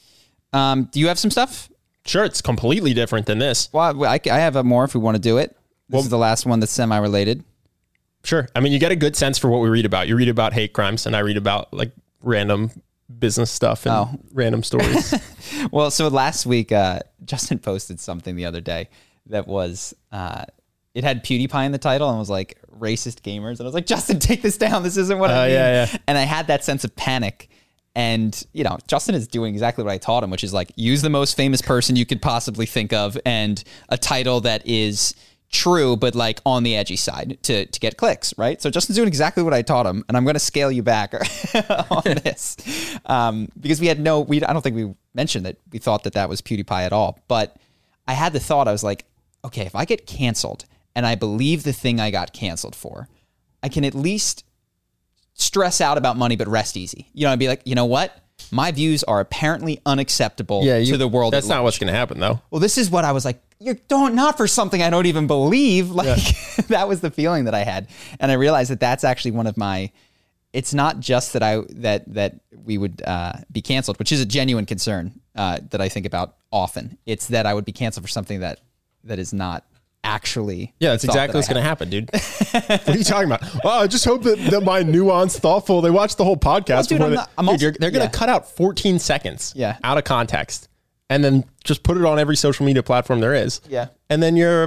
Do you have some stuff? Sure, it's completely different than this. Well, I have more if we want to do it. This is the last one that's semi-related. Sure. I mean, you get a good sense for what we read about. You read about hate crimes, and I read about like random business stuff and random stories. Well, so last week, Justin posted something the other day that was... it had PewDiePie in the title and was like racist gamers. And I was like, Justin, take this down. This isn't what I mean. Yeah. And I had that sense of panic. And, Justin is doing exactly what I taught him, which is like use the most famous person you could possibly think of and a title that is true, but like on the edgy side to get clicks, right? So Justin's doing exactly what I taught him. And I'm going to scale you back on this because I don't think we mentioned that we thought that was PewDiePie at all. But I had the thought, I was like, okay, if I get canceled, and I believe the thing I got canceled for, I can at least stress out about money, but rest easy. I'd be like, you know what? My views are apparently unacceptable to the world. That's not what's going to happen, though. Well, this is what I was like, not for something I don't even believe. Like, that was the feeling that I had. And I realized that that's actually one of my, it's not just that we would be canceled, which is a genuine concern that I think about often. It's that I would be canceled for something that is not actually. Yeah, that's exactly what's going to happen, dude. What are you talking about? Oh, I just hope that my nuanced, thoughtful, they watch the whole podcast. Well, dude, they're going to cut out 14 seconds out of context and then just put it on every social media platform there is. Yeah. And then you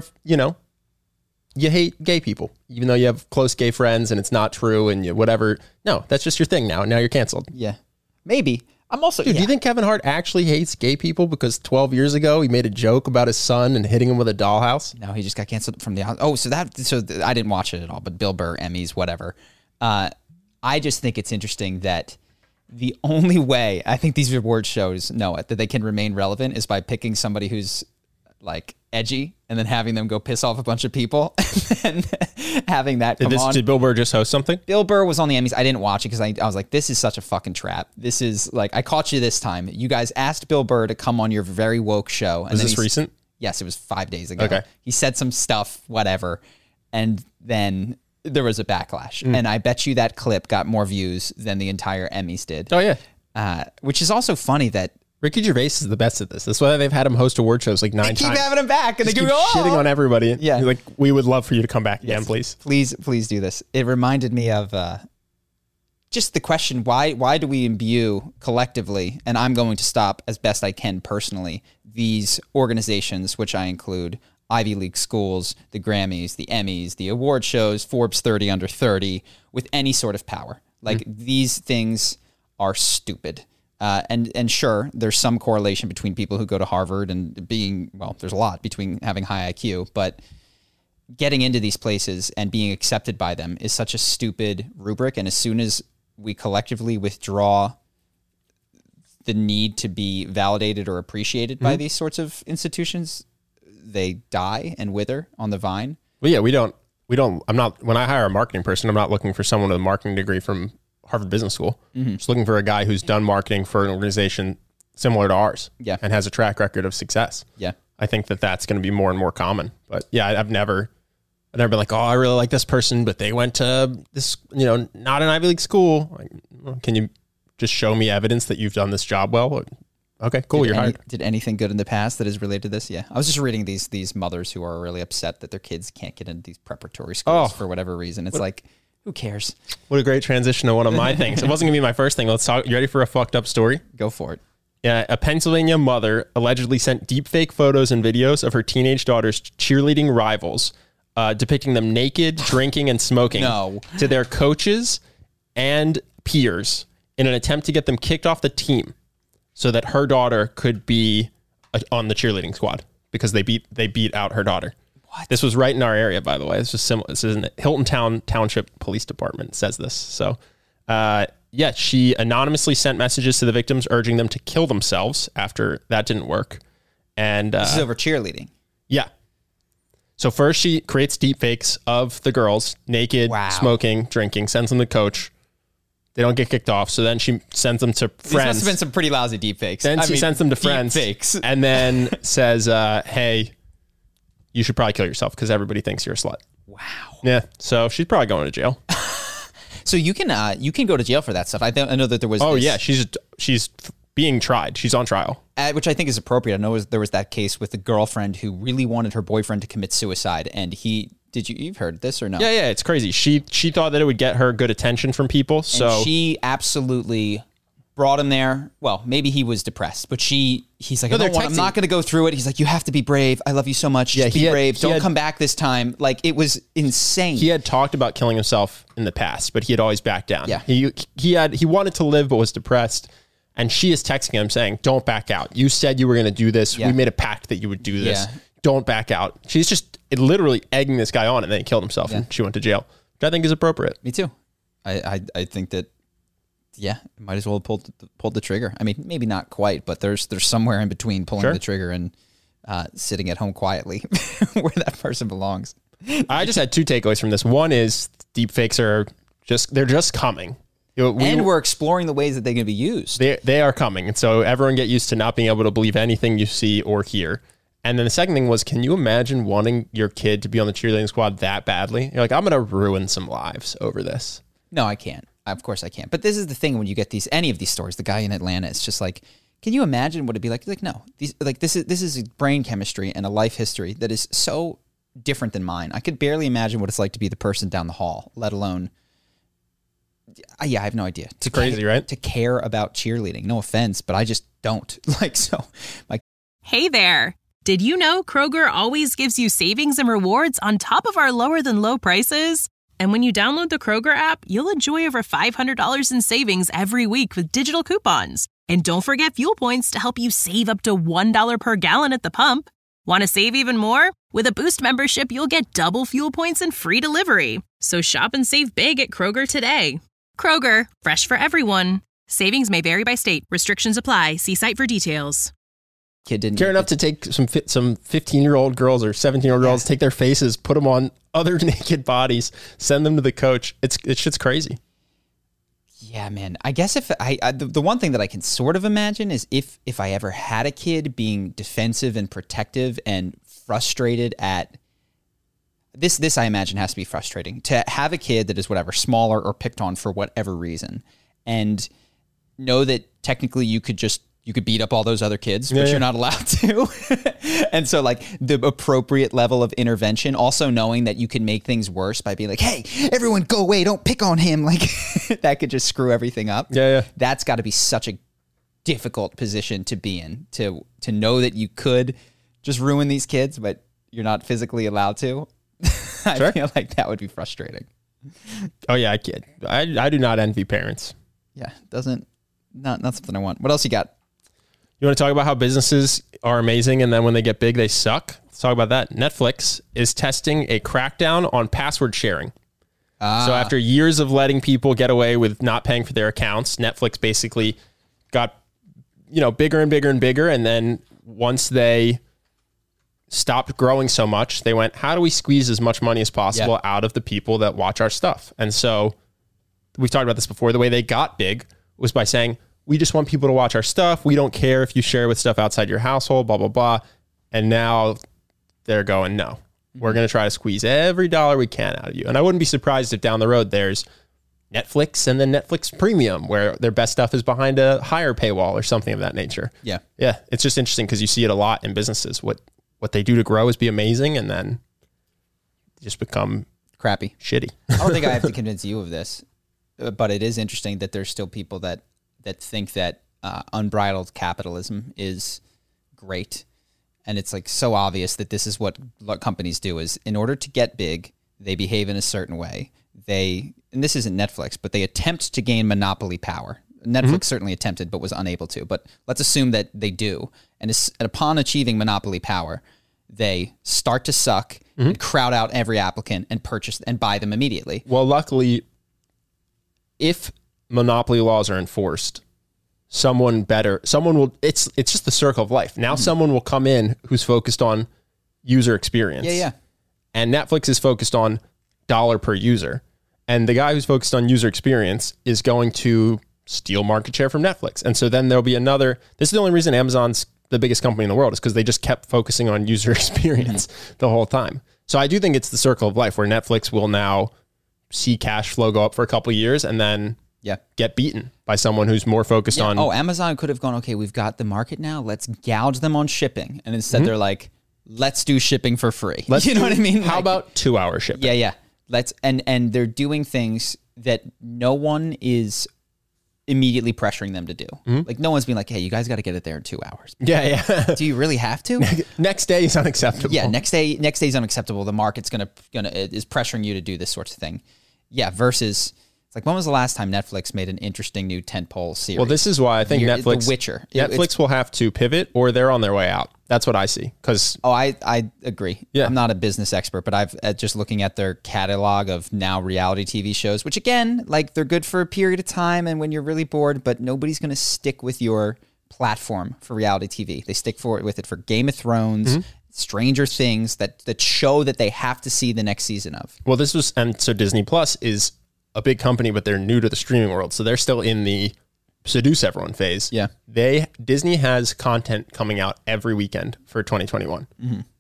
hate gay people, even though you have close gay friends and it's not true and whatever. No, that's just your thing now. Now you're canceled. Yeah. Maybe. I'm also... Dude, do you think Kevin Hart actually hates gay people because 12 years ago he made a joke about his son and hitting him with a dollhouse? No, he just got canceled from the... Oh, so I didn't watch it at all, but Bill Burr, Emmys, whatever. I just think it's interesting that the only way I think these award shows know it, that they can remain relevant is by picking somebody who's like edgy and then having them go piss off a bunch of people and having that come on. Did Bill Burr just host something? Bill Burr was on the Emmys. I didn't watch it because I was like, this is such a fucking trap. This is like, I caught you this time. You guys asked Bill Burr to come on your very woke show. And is this recent? Yes, it was 5 days ago. Okay. He said some stuff, whatever. And then there was a backlash. And I bet you that clip got more views than the entire Emmys did. Oh, yeah. Which is also funny that Ricky Gervais is the best at this. That's why they've had him host award shows like 9 times. Keep having him back, and they keep shitting on everybody. Yeah, he's like, we would love for you to come back again, please. Please do this. It reminded me of just the question: why do we imbue collectively? And I'm going to stop as best I can personally these organizations, which I include Ivy League schools, the Grammys, the Emmys, the award shows, Forbes 30 under 30, with any sort of power. Like these things are stupid. And sure, there's some correlation between people who go to Harvard and there's a lot between having high IQ, but getting into these places and being accepted by them is such a stupid rubric. And as soon as we collectively withdraw the need to be validated or appreciated by these sorts of institutions, they die and wither on the vine. Well, yeah, when I hire a marketing person, I'm not looking for someone with a marketing degree from Harvard Business School. Just looking for a guy who's done marketing for an organization similar to ours and has a track record of success. Yeah. I think that's going to be more and more common. But yeah, I've never been like, oh, I really like this person, but they went to this, not an Ivy League school. Like, can you just show me evidence that you've done this job well? Okay, cool. You're hired. Did anything good in the past that is related to this? Yeah. I was just reading these mothers who are really upset that their kids can't get into these preparatory schools for whatever reason. It's like, who cares? What a great transition to one of my things. It wasn't going to be my first thing. Let's talk. You ready for a fucked up story? Go for it. Yeah, a Pennsylvania mother allegedly sent deepfake photos and videos of her teenage daughter's cheerleading rivals, depicting them naked, drinking, and smoking to their coaches and peers in an attempt to get them kicked off the team so that her daughter could be on the cheerleading squad because they beat out her daughter. What? This was right in our area, by the way. It's just similar. This is in Hilton Township Police Department says this. So Yeah, she anonymously sent messages to the victims urging them to kill themselves after that didn't work. And This is over cheerleading. yeah. So first she creates deep fakes of the girls naked, Wow. smoking, drinking, sends them to coach. They don't get kicked off. So then she sends them to These must friends. have been some pretty lousy deep fakes. Then she sends them to friends. Fakes. And then says, hey, you should probably kill yourself because everybody thinks you're a slut. Wow. Yeah. So she's probably going to jail. So you can go to jail for that stuff. I know that there was. Oh this, yeah, she's being tried. She's on trial. which I think is appropriate. I know there was that case with the girlfriend who really wanted her boyfriend to commit suicide, and you've heard this or no? Yeah, it's crazy. She thought that it would get her good attention from people. So And she absolutely brought him there. Well, maybe he was depressed, but he's like, No, they're I'm not going to go through it. He's like, you have to be brave. I love you so much. Just be brave. Don't come back this time. Like, it was insane. he had talked about killing himself in the past, but he had always backed down. Yeah. He wanted to live, but was depressed. And she is texting him saying, don't back out. You said you were going to do this. Yeah. We made a pact that you would do this. Yeah. Don't back out. She's just literally egging this guy on, and then he killed himself and she went to jail, which I think is appropriate. Me too. I think that, yeah, might as well have pulled the trigger. I mean, maybe not quite, but there's somewhere in between pulling the trigger and sitting at home quietly where that person belongs. I just had two takeaways from this. One is deep fakes they're just coming. We're exploring the ways that they're going to be used. They are coming. And so everyone get used to not being able to believe anything you see or hear. And then the second thing was, can you imagine wanting your kid to be on the cheerleading squad that badly? You're like, I'm going to ruin some lives over this. No, I can't. Of course I can't. But this is the thing when you get any of these stories, the guy in Atlanta, it's just like, can you imagine what it'd be like? Like, no, this is brain chemistry and a life history that is so different than mine. I could barely imagine what it's like to be the person down the hall, let alone. Yeah, I have no idea. It's crazy, right? To care about cheerleading. No offense, but I just don't. Hey there. Did you know Kroger always gives you savings and rewards on top of our lower than low prices? And when you download the Kroger app, you'll enjoy over $500 in savings every week with digital coupons. And don't forget fuel points to help you save up to $1 per gallon at the pump. Want to save even more? With a Boost membership, you'll get double fuel points and free delivery. So shop and save big at Kroger today. Kroger, fresh for everyone. Savings may vary by state. Restrictions apply. See site for details. Kid didn't care enough to take some 15-year-old girls or 17-year-old girls, take their faces, put them on other naked bodies, send them to the coach. It's shit's crazy. Yeah, man. I guess if the one thing that I can sort of imagine is if I ever had a kid being defensive and protective and frustrated at this I imagine has to be frustrating to have a kid that is whatever smaller or picked on for whatever reason and know that technically you could beat up all those other kids, but you're not allowed to. And so like the appropriate level of intervention, also knowing that you can make things worse by being like, hey, everyone go away. Don't pick on him. Like that could just screw everything up. Yeah. That's got to be such a difficult position to be in, to know that you could just ruin these kids, but you're not physically allowed to. I feel like that would be frustrating. Oh yeah, I kid. I do not envy parents. Yeah. Not something I want. What else you got? You want to talk about how businesses are amazing and then when they get big, they suck? Let's talk about that. Netflix is testing a crackdown on password sharing. So after years of letting people get away with not paying for their accounts, Netflix basically got, bigger and bigger and bigger. And then once they stopped growing so much, they went, how do we squeeze as much money as possible out of the people that watch our stuff? And so we've talked about this before. The way they got big was by saying, we just want people to watch our stuff. We don't care if you share with stuff outside your household, blah, blah, blah. And now they're going, no, we're going to try to squeeze every dollar we can out of you. And I wouldn't be surprised if down the road there's Netflix and then Netflix Premium, where their best stuff is behind a higher paywall or something of that nature. Yeah. Yeah. It's just interesting because you see it a lot in businesses. What they do to grow is be amazing and then just become crappy, shitty. I don't think I have to convince you of this, but it is interesting that there's still people that think that unbridled capitalism is great. And it's like so obvious that this is what companies do is in order to get big, they behave in a certain way. And this isn't Netflix, but they attempt to gain monopoly power. Netflix certainly attempted, but was unable to. But let's assume that they do. And upon achieving monopoly power, they start to suck and crowd out every applicant and purchase and buy them immediately. Well, luckily, if monopoly laws are enforced, someone will, it's just the circle of life. Now someone will come in who's focused on user experience. Yeah. And Netflix is focused on dollar per user. And the guy who's focused on user experience is going to steal market share from Netflix. And so then there'll be this is the only reason Amazon's the biggest company in the world, is because they just kept focusing on user experience the whole time. So I do think it's the circle of life where Netflix will now see cash flow go up for a couple of years and then get beaten by someone who's more focused on... Oh, Amazon could have gone, okay, we've got the market now, let's gouge them on shipping. And instead they're like, let's do shipping for free. You know what I mean? How about 2-hour shipping? Yeah. And they're doing things that no one is immediately pressuring them to do. Like no one's being like, hey, you guys got to get it there in 2 hours. Yeah. Do you really have to? Next day is unacceptable. Yeah, next day is unacceptable. The market's is pressuring you to do this sort of thing. Yeah, versus it's like, when was the last time Netflix made an interesting new tentpole series? Well, this is why I think Netflix, The Witcher. Netflix will have to pivot, or they're on their way out. That's what I see. Because I agree. Yeah. I'm not a business expert, but I've just looking at their catalog of now reality TV shows, which again, like they're good for a period of time and when you're really bored, but nobody's going to stick with your platform for reality TV. They stick with it for Game of Thrones, Stranger Things, that show that they have to see the next season of. Well, so Disney Plus is a big company, but they're new to the streaming world. So they're still in the seduce everyone phase. Yeah. Disney has content coming out every weekend for 2021.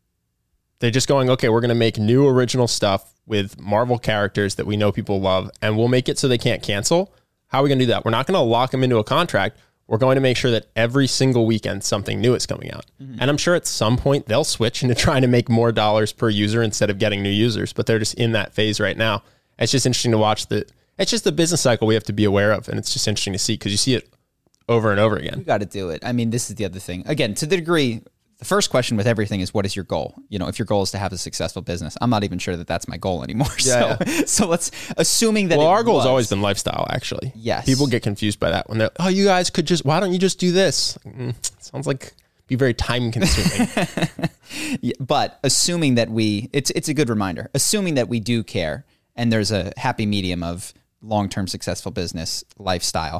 They're just going, okay, we're going to make new original stuff with Marvel characters that we know people love, and we'll make it so they can't cancel. How are we going to do that? We're not going to lock them into a contract. We're going to make sure that every single weekend something new is coming out. And I'm sure at some point they'll switch into trying to make more dollars per user instead of getting new users, but they're just in that phase right now. It's just interesting to watch it's just the business cycle we have to be aware of. And it's just interesting to see because you see it over and over again. You got to do it. I mean, this is the other thing. Again, to the degree, the first question with everything is, what is your goal? You know, if your goal is to have a successful business, I'm not even sure that that's my goal anymore. So let's, assuming that our goal has always been lifestyle, actually. Yes. People get confused by that when they're, oh, you guys could why don't you just do this? Sounds like be very time consuming. But assuming that it's a good reminder, assuming that we do care and there's a happy medium of long-term successful business lifestyle,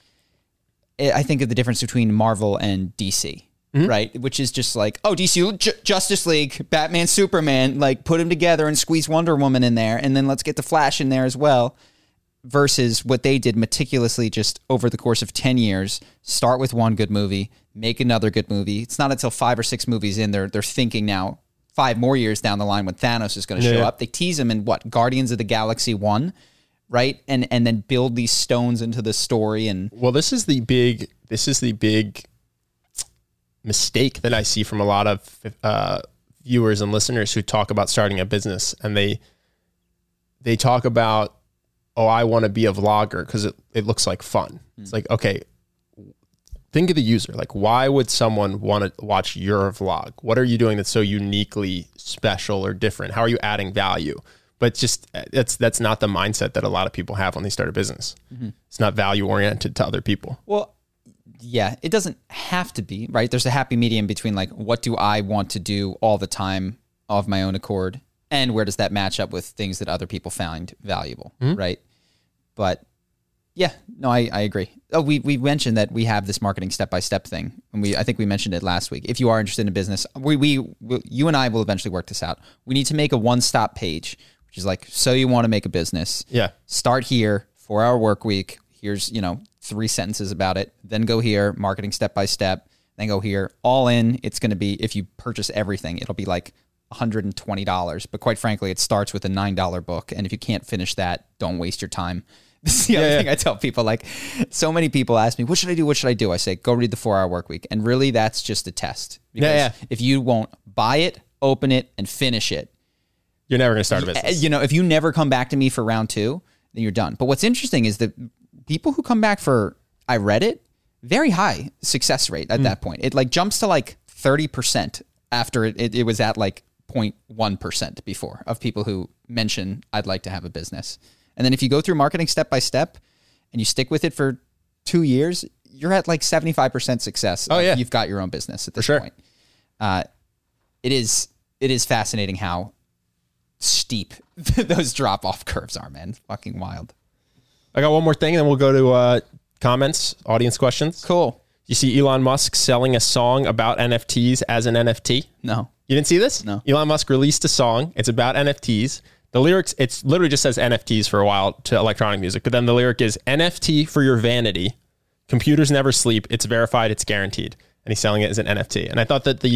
I think of the difference between Marvel and DC, right? Which is just like, oh, DC, Justice League, Batman, Superman, like put them together and squeeze Wonder Woman in there, and then let's get the Flash in there as well. Versus what they did meticulously just over the course of 10 years, start with one good movie, make another good movie. It's not until 5 or 6 movies in, they're thinking now 5 more years down the line when Thanos is going to show up. They tease him in Guardians of the Galaxy 1, right? And then build these stones into the story. And well, this is the big mistake that I see from a lot of viewers and listeners who talk about starting a business, and they talk about, oh, I want to be a vlogger because it looks like fun. It's like, okay, think of the user. Like, why would someone want to watch your vlog? What are you doing that's so uniquely special or different? How are you adding value? But just that's not the mindset that a lot of people have when they start a business. It's not value oriented to other people. Well, yeah, it doesn't have to be, right? There's a happy medium between like, what do I want to do all the time of my own accord? And where does that match up with things that other people find valuable, right? But yeah, no, I agree. Oh, we mentioned that we have this marketing step-by-step thing. And I think we mentioned it last week. If you are interested in business, you and I will eventually work this out. We need to make a one-stop page, which is like, so you want to make a business. Yeah. Start here, 4-hour work week. Here's, 3 sentences about it. Then go here, marketing step-by-step. Then go here, all in. It's going to be, if you purchase everything, it'll be like $120. But quite frankly, it starts with a $9 book. And if you can't finish that, don't waste your time. This is the other thing I tell people. Like, so many people ask me, what should I do? What should I do? I say, go read the 4-hour work week. And really, that's just a test. Because if you won't buy it, open it, and finish it, you're never going to start a business. If you never come back to me for round 2, then you're done. But what's interesting is that people who come back for, I read it, very high success rate at that point. It like jumps to like 30% after it was at like 0.1% before of people who mention, I'd like to have a business. And then if you go through marketing step by step and you stick with it for 2 years, you're at like 75% success. Oh, yeah. You've got your own business at this sure. point. It is fascinating how steep those drop-off curves are, man. It's fucking wild. I got one more thing, and then we'll go to comments, audience questions. Cool. You see Elon Musk selling a song about NFTs as an NFT? No. You didn't see this? No. Elon Musk released a song. It's about NFTs. The lyrics, it's literally just says NFTs for a while to electronic music, but then the lyric is NFT for your vanity. Computers never sleep. It's verified. It's guaranteed. And he's selling it as an NFT. And I thought that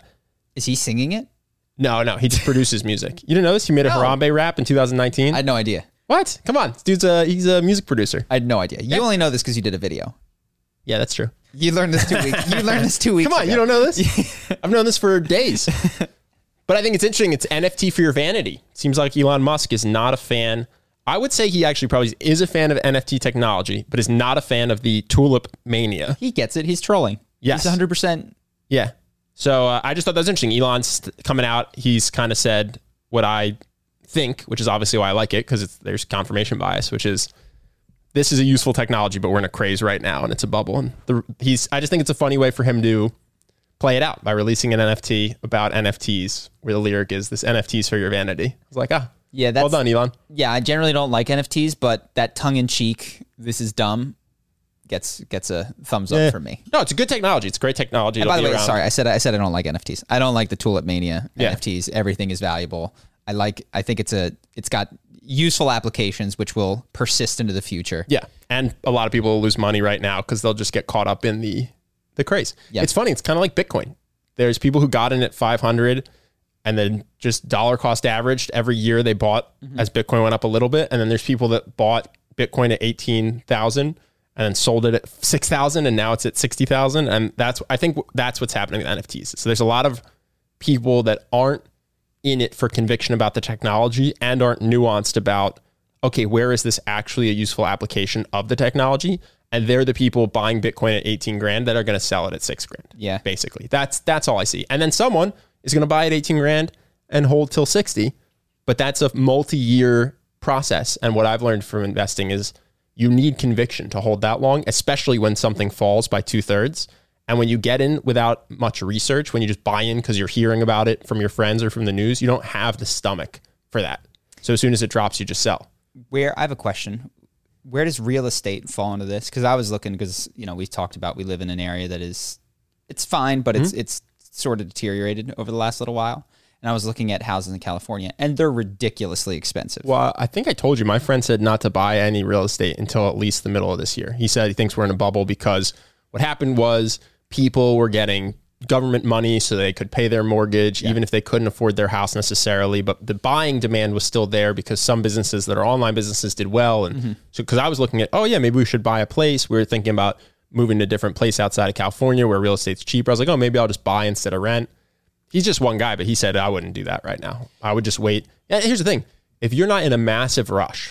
Is he singing it? No, he just produces music. You didn't know this? He made a Harambe rap in 2019. I had no idea. What? Come on. This dude's he's a music producer. I had no idea. You only know this because you did a video. Yeah, that's true. You learned this 2 weeks. You learned this 2 weeks Come on, ago. you don't know this? I've known this for days. But I think it's interesting. It's NFT for your vanity. It seems like Elon Musk is not a fan. I would say he actually probably is a fan of NFT technology, but is not a fan of the tulip mania. He gets it. He's trolling. Yes. He's 100%. Yeah. So I just thought that was interesting. Elon's coming out. He's kind of said what I think, which is obviously why I like it, because there's confirmation bias, which is this is a useful technology, but we're in a craze right now and it's a bubble. And I just think it's a funny way for him to play it out by releasing an NFT about NFTs where the lyric is this NFTs for your vanity. I was like, yeah, well done, Elon. Yeah, I generally don't like NFTs, but that tongue-in-cheek, this is dumb, gets a thumbs up from me. No, it's a good technology. It's great technology. And by the way, sorry, I said I don't like NFTs. I don't like the Tulip Mania Yeah. NFTs. Everything is valuable. I think it's got useful applications which will persist into the future. Yeah, and a lot of people will lose money right now because they'll just get caught up in the craze. Yep. It's funny. It's kind of like Bitcoin. There's people who got in at 500 and then just dollar cost averaged every year they bought as Bitcoin went up a little bit. And then there's people that bought Bitcoin at 18,000 and then sold it at 6,000 and now it's at 60,000. And I think that's what's happening with NFTs. So there's a lot of people that aren't in it for conviction about the technology and aren't nuanced about, okay, where is this actually a useful application of the technology? And they're the people buying Bitcoin at 18 grand that are going to sell it at 6 grand. Yeah. Basically. That's all I see. And then someone is going to buy it 18 grand and hold till 60, but that's a multi-year process. And what I've learned from investing is you need conviction to hold that long, especially when something falls by 2/3. And when you get in without much research, when you just buy in because you're hearing about it from your friends or from the news, you don't have the stomach for that. So as soon as it drops, you just sell. I have a question. Where does real estate fall into this? Because I was looking, because we talked about we live in an area that it's fine, but it's sort of deteriorated over the last little while. And I was looking at houses in California, and they're ridiculously expensive. Well, I think I told you, my friend said not to buy any real estate until at least the middle of this year. He said he thinks we're in a bubble because what happened was people were getting government money so they could pay their mortgage, even if they couldn't afford their house necessarily. But the buying demand was still there because some businesses that are online businesses did well. And so, because I was looking at, maybe we should buy a place. We were thinking about moving to a different place outside of California where real estate's cheaper. I was like, maybe I'll just buy instead of rent. He's just one guy, but he said, I wouldn't do that right now. I would just wait. Yeah, here's the thing. If you're not in a massive rush,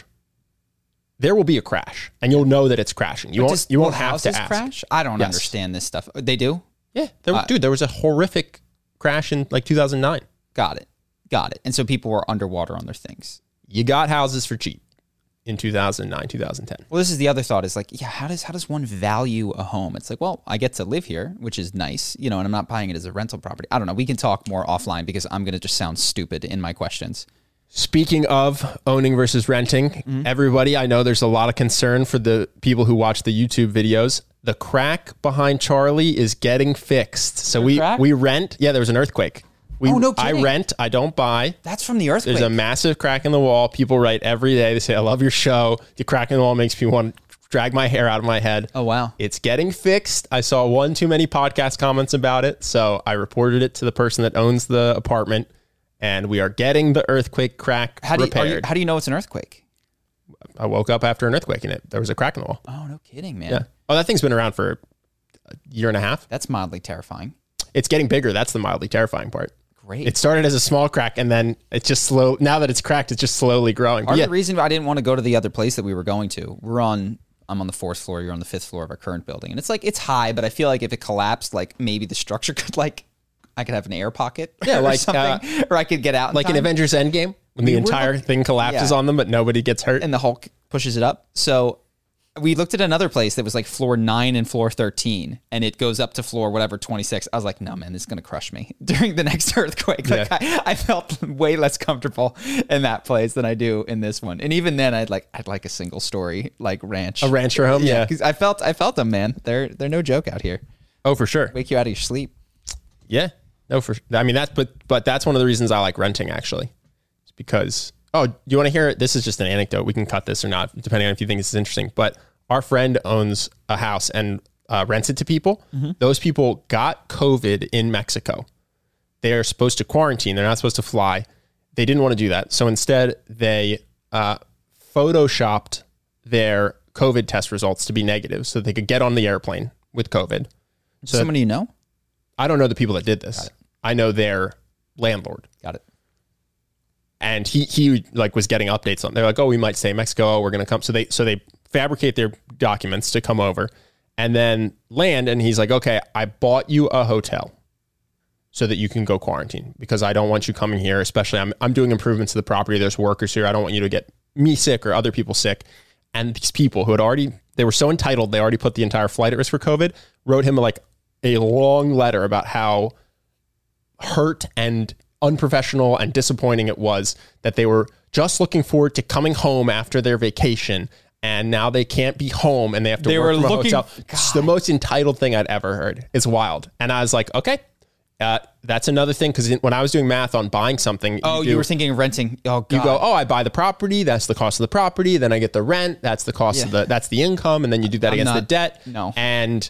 there will be a crash and you'll know that it's crashing. You won't have to ask. Crash? I don't understand this stuff. They do? Yeah. There was a horrific crash in like 2009. Got it. And so people were underwater on their things. You got houses for cheap in 2009, 2010. Well, this is the other thought is like, how does one value a home? It's like, well, I get to live here, which is nice, and I'm not buying it as a rental property. I don't know. We can talk more offline because I'm going to just sound stupid in my questions. Speaking of owning versus renting, everybody, I know there's a lot of concern for the people who watch the YouTube videos. The crack behind Charlie is getting fixed. So we rent. Yeah, there was an earthquake. No kidding. I rent. I don't buy. That's from the earthquake. There's a massive crack in the wall. People write every day. They say, I love your show. The crack in the wall makes me want to drag my hair out of my head. Oh, wow. It's getting fixed. I saw one too many podcast comments about it. So I reported it to the person that owns the apartment. And we are getting the earthquake crack repaired. How do you know it's an earthquake? I woke up after an earthquake and there was a crack in the wall. Oh, no kidding, man. Yeah. Oh, that thing's been around for a year and a half. That's mildly terrifying. It's getting bigger. That's the mildly terrifying part. Great. It started as a small crack and then it's just slow. Now that it's cracked, it's just slowly growing. Part of the reason I didn't want to go to the other place that we were going to, I'm on the 4th floor, you're on the 5th floor of our current building. And it's like, it's high, but I feel like if it collapsed, like maybe the structure could I could have an air pocket or something, or I could get out. Like in Avengers Endgame when the entire thing collapses on them, but nobody gets hurt. And the Hulk pushes it up. So we looked at another place that was like floor 9 and floor 13, and it goes up to floor whatever 26. I was like, no, man, this is going to crush me during the next earthquake. Like, I felt way less comfortable in that place than I do in this one. And even then, I'd like a single story like ranch, a rancher home. Yeah, because I felt them, man. They're no joke out here. Oh, for sure. Wake you out of your sleep. Yeah, no, I mean but that's one of the reasons I like renting actually. It's because. Oh, you want to hear it? This is just an anecdote. We can cut this or not, depending on if you think this is interesting. But our friend owns a house and rents it to people. Mm-hmm. Those people got COVID in Mexico. They are supposed to quarantine. They're not supposed to fly. They didn't want to do that. So instead, they photoshopped their COVID test results to be negative so they could get on the airplane with COVID. So somebody you know? I don't know the people that did this. I know their landlord. Got it. And he like was getting updates on. They're like, oh, we might stay in Mexico. We're gonna come. So they fabricate their documents to come over, and then land. And he's like, okay, I bought you a hotel, so that you can go quarantine because I don't want you coming here. Especially, I'm doing improvements to the property. There's workers here. I don't want you to get me sick or other people sick. And these people who they were so entitled, they already put the entire flight at risk for COVID. Wrote him like a long letter about how hurt and unprofessional and disappointing it was that they were just looking forward to coming home after their vacation, and now they can't be home and they have to work from a hotel. It's the most entitled thing I'd ever heard. It's wild. And I was like, okay, that's another thing, because when I was doing math on buying something, you were thinking of renting. Oh, God. You go, I buy the property. That's the cost of the property. Then I get the rent. That's the cost of that's the income. And then you do that against the debt. No. And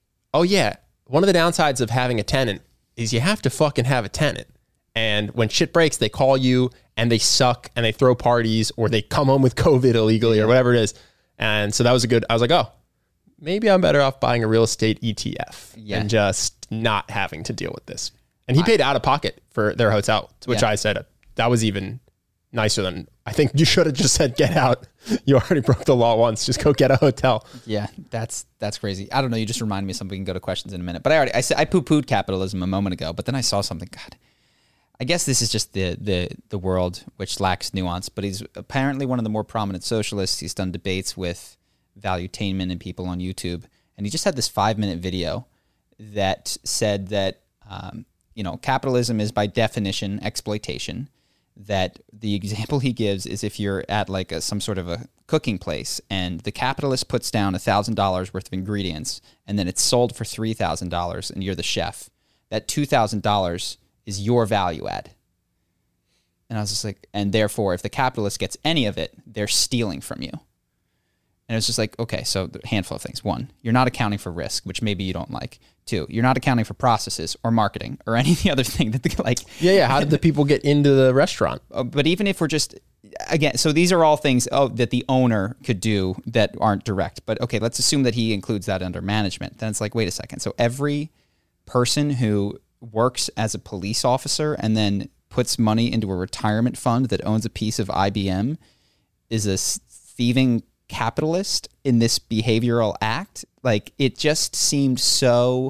one of the downsides of having a tenant is you have to fucking have a tenant. And when shit breaks, they call you and they suck and they throw parties or they come home with COVID illegally or whatever it is. And so that was I was like, oh, maybe I'm better off buying a real estate ETF and just not having to deal with this. And he paid out of pocket for their hotel, which I said that was even nicer than, I think you should have just said, get out. You already broke the law once. Just go get a hotel. Yeah, that's crazy. I don't know. You just reminded me of something. We can go to questions in a minute. But I poo-pooed capitalism a moment ago, but then I saw something. God, I guess this is just the world which lacks nuance, but he's apparently one of the more prominent socialists. He's done debates with Valuetainment and people on YouTube. And he just had this 5-minute video that said that, capitalism is by definition exploitation. That the example he gives is if you're at like some sort of a cooking place and the capitalist puts down $1,000 worth of ingredients and then it's sold for $3,000 and you're the chef, that $2,000 is your value add. And I was just like, and therefore, if the capitalist gets any of it, they're stealing from you. And it was just like, okay, so a handful of things. 1, you're not accounting for risk, which maybe you don't like. 2, you're not accounting for processes or marketing or any other thing that like. Yeah. How did the people get into the restaurant? But even if we're just, again, so these are all things that the owner could do that aren't direct. But okay, let's assume that he includes that under management. Then it's like, wait a second. So every person who works as a police officer and then puts money into a retirement fund that owns a piece of IBM is a thieving capitalist in this behavioral act. Like, it just seemed so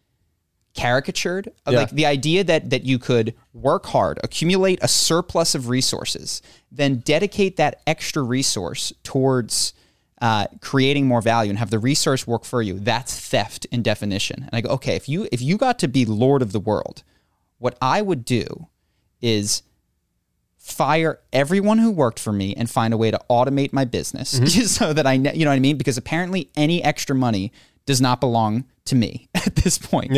caricatured. Like the idea that you could work hard, accumulate a surplus of resources, then dedicate that extra resource towards creating more value and have the resource work for you. That's theft in definition. And I go, okay, if you got to be Lord of the world, what I would do is fire everyone who worked for me and find a way to automate my business just so that you know what I mean? Because apparently any extra money does not belong to me at this point.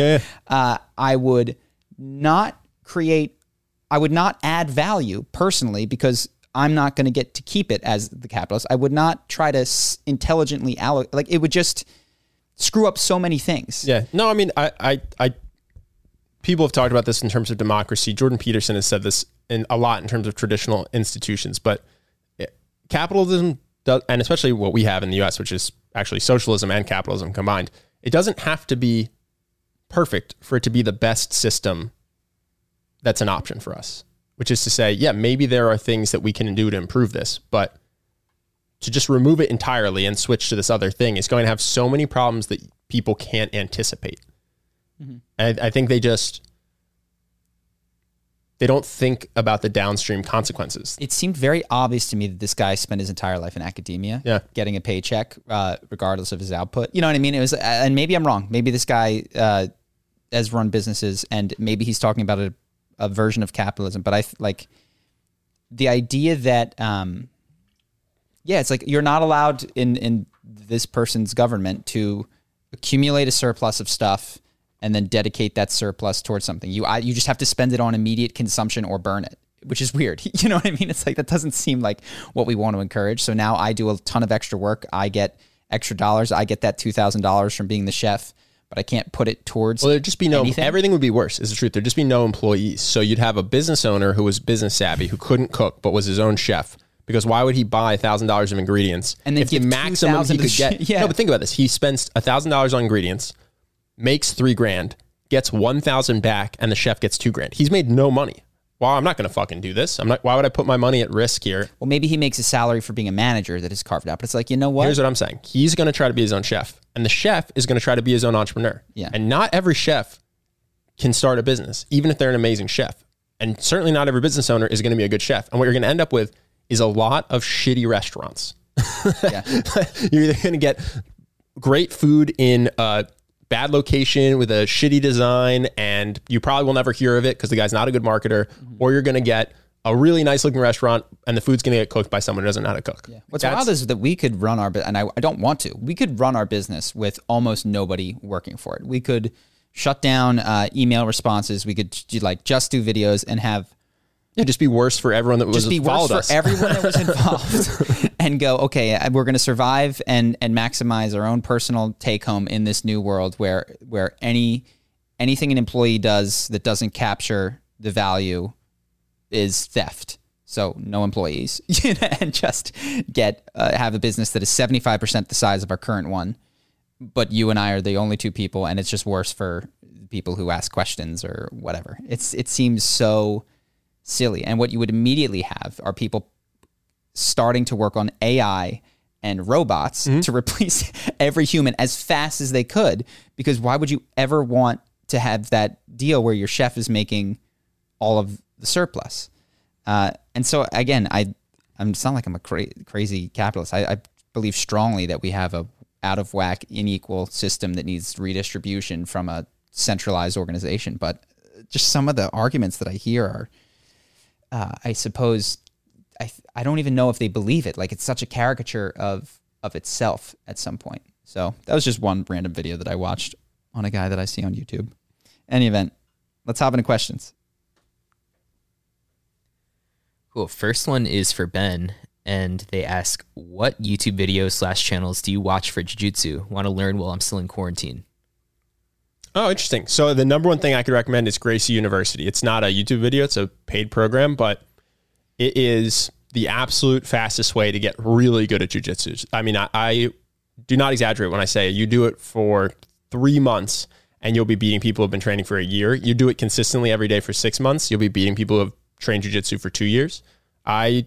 I would not add value personally because I'm not going to get to keep it as the capitalist. I would not try to intelligently allocate. Like, it would just screw up so many things. Yeah. No, I mean, I people have talked about this in terms of democracy. Jordan Peterson has said this a lot in terms of traditional institutions, but capitalism does, and especially what we have in the US, which is actually socialism and capitalism combined, it doesn't have to be perfect for it to be the best system that's an option for us. Which is to say, yeah, maybe there are things that we can do to improve this, but to just remove it entirely and switch to this other thing is going to have so many problems that people can't anticipate. And I think they don't think about the downstream consequences. It seemed very obvious to me that this guy spent his entire life in academia, getting a paycheck, regardless of his output. You know what I mean? It was, and maybe I'm wrong. Maybe this guy has run businesses, and maybe he's talking about a version of capitalism. But I like the idea that, it's like you're not allowed in this person's government to accumulate a surplus of stuff and then dedicate that surplus towards something. You just have to spend it on immediate consumption or burn it, which is weird. You know what I mean? It's like, that doesn't seem like what we want to encourage. So now I do a ton of extra work. I get extra dollars. I get that $2,000 from being the chef, but I can't put it towards there'd just be everything would be worse, is the truth. There'd just be no employees. So you'd have a business owner who was business savvy, who couldn't cook, but was his own chef. Because why would he buy $1,000 of ingredients? And then if the maximum he could get. No, but think about this. He spends $1,000 on ingredients, makes $3,000, gets $1,000 back, and the chef gets $2,000. He's made no money. Well, I'm not going to fucking do this. Why would I put my money at risk here? Well, maybe he makes a salary for being a manager that is carved out. But it's like, you know what? Here's what I'm saying. He's going to try to be his own chef. And the chef is going to try to be his own entrepreneur. Yeah. And not every chef can start a business, even if they're an amazing chef. And certainly not every business owner is going to be a good chef. And what you're going to end up with is a lot of shitty restaurants. Yeah. You're either going to get great food in a bad location with a shitty design, and you probably will never hear of it because the guy's not a good marketer, or you're going to get a really nice looking restaurant and the food's going to get cooked by someone who doesn't know how to cook. Yeah. What's wild is that we could run our, and I don't want to, we could run our business with almost nobody working for it. We could shut down email responses. We could just do videos and have just be worse for everyone that was followed us. Everyone that was involved, and go, okay, we're going to survive and maximize our own personal take home in this new world where anything an employee does that doesn't capture the value is theft. So no employees, and just have a business that is 75% the size of our current one, but you and I are the only two people, and it's just worse for people who ask questions or whatever. It seems so silly. And what you would immediately have are people starting to work on AI and robots to replace every human as fast as they could, because why would you ever want to have that deal where your chef is making all of the surplus? And so again, it's not like I'm a crazy capitalist. I believe strongly that we have a out of whack, unequal system that needs redistribution from a centralized organization. But just some of the arguments that I hear are, I suppose, I don't even know if they believe it. Like, it's such a caricature of itself at some point. So that was just one random video that I watched on a guy that I see on YouTube. Any event, let's hop into questions. Cool. First one is for Ben, and they ask, what YouTube videos / channels do you watch for jiu-jitsu? Want to learn while I'm still in quarantine? Oh, interesting. So the number one thing I could recommend is Gracie University. It's not a YouTube video, it's a paid program, but it is the absolute fastest way to get really good at jiu-jitsu. I mean, I do not exaggerate when I say you do it for 3 months and you'll be beating people who have been training for a year. You do it consistently every day for 6 months, you'll be beating people who have trained jiu-jitsu for 2 years. I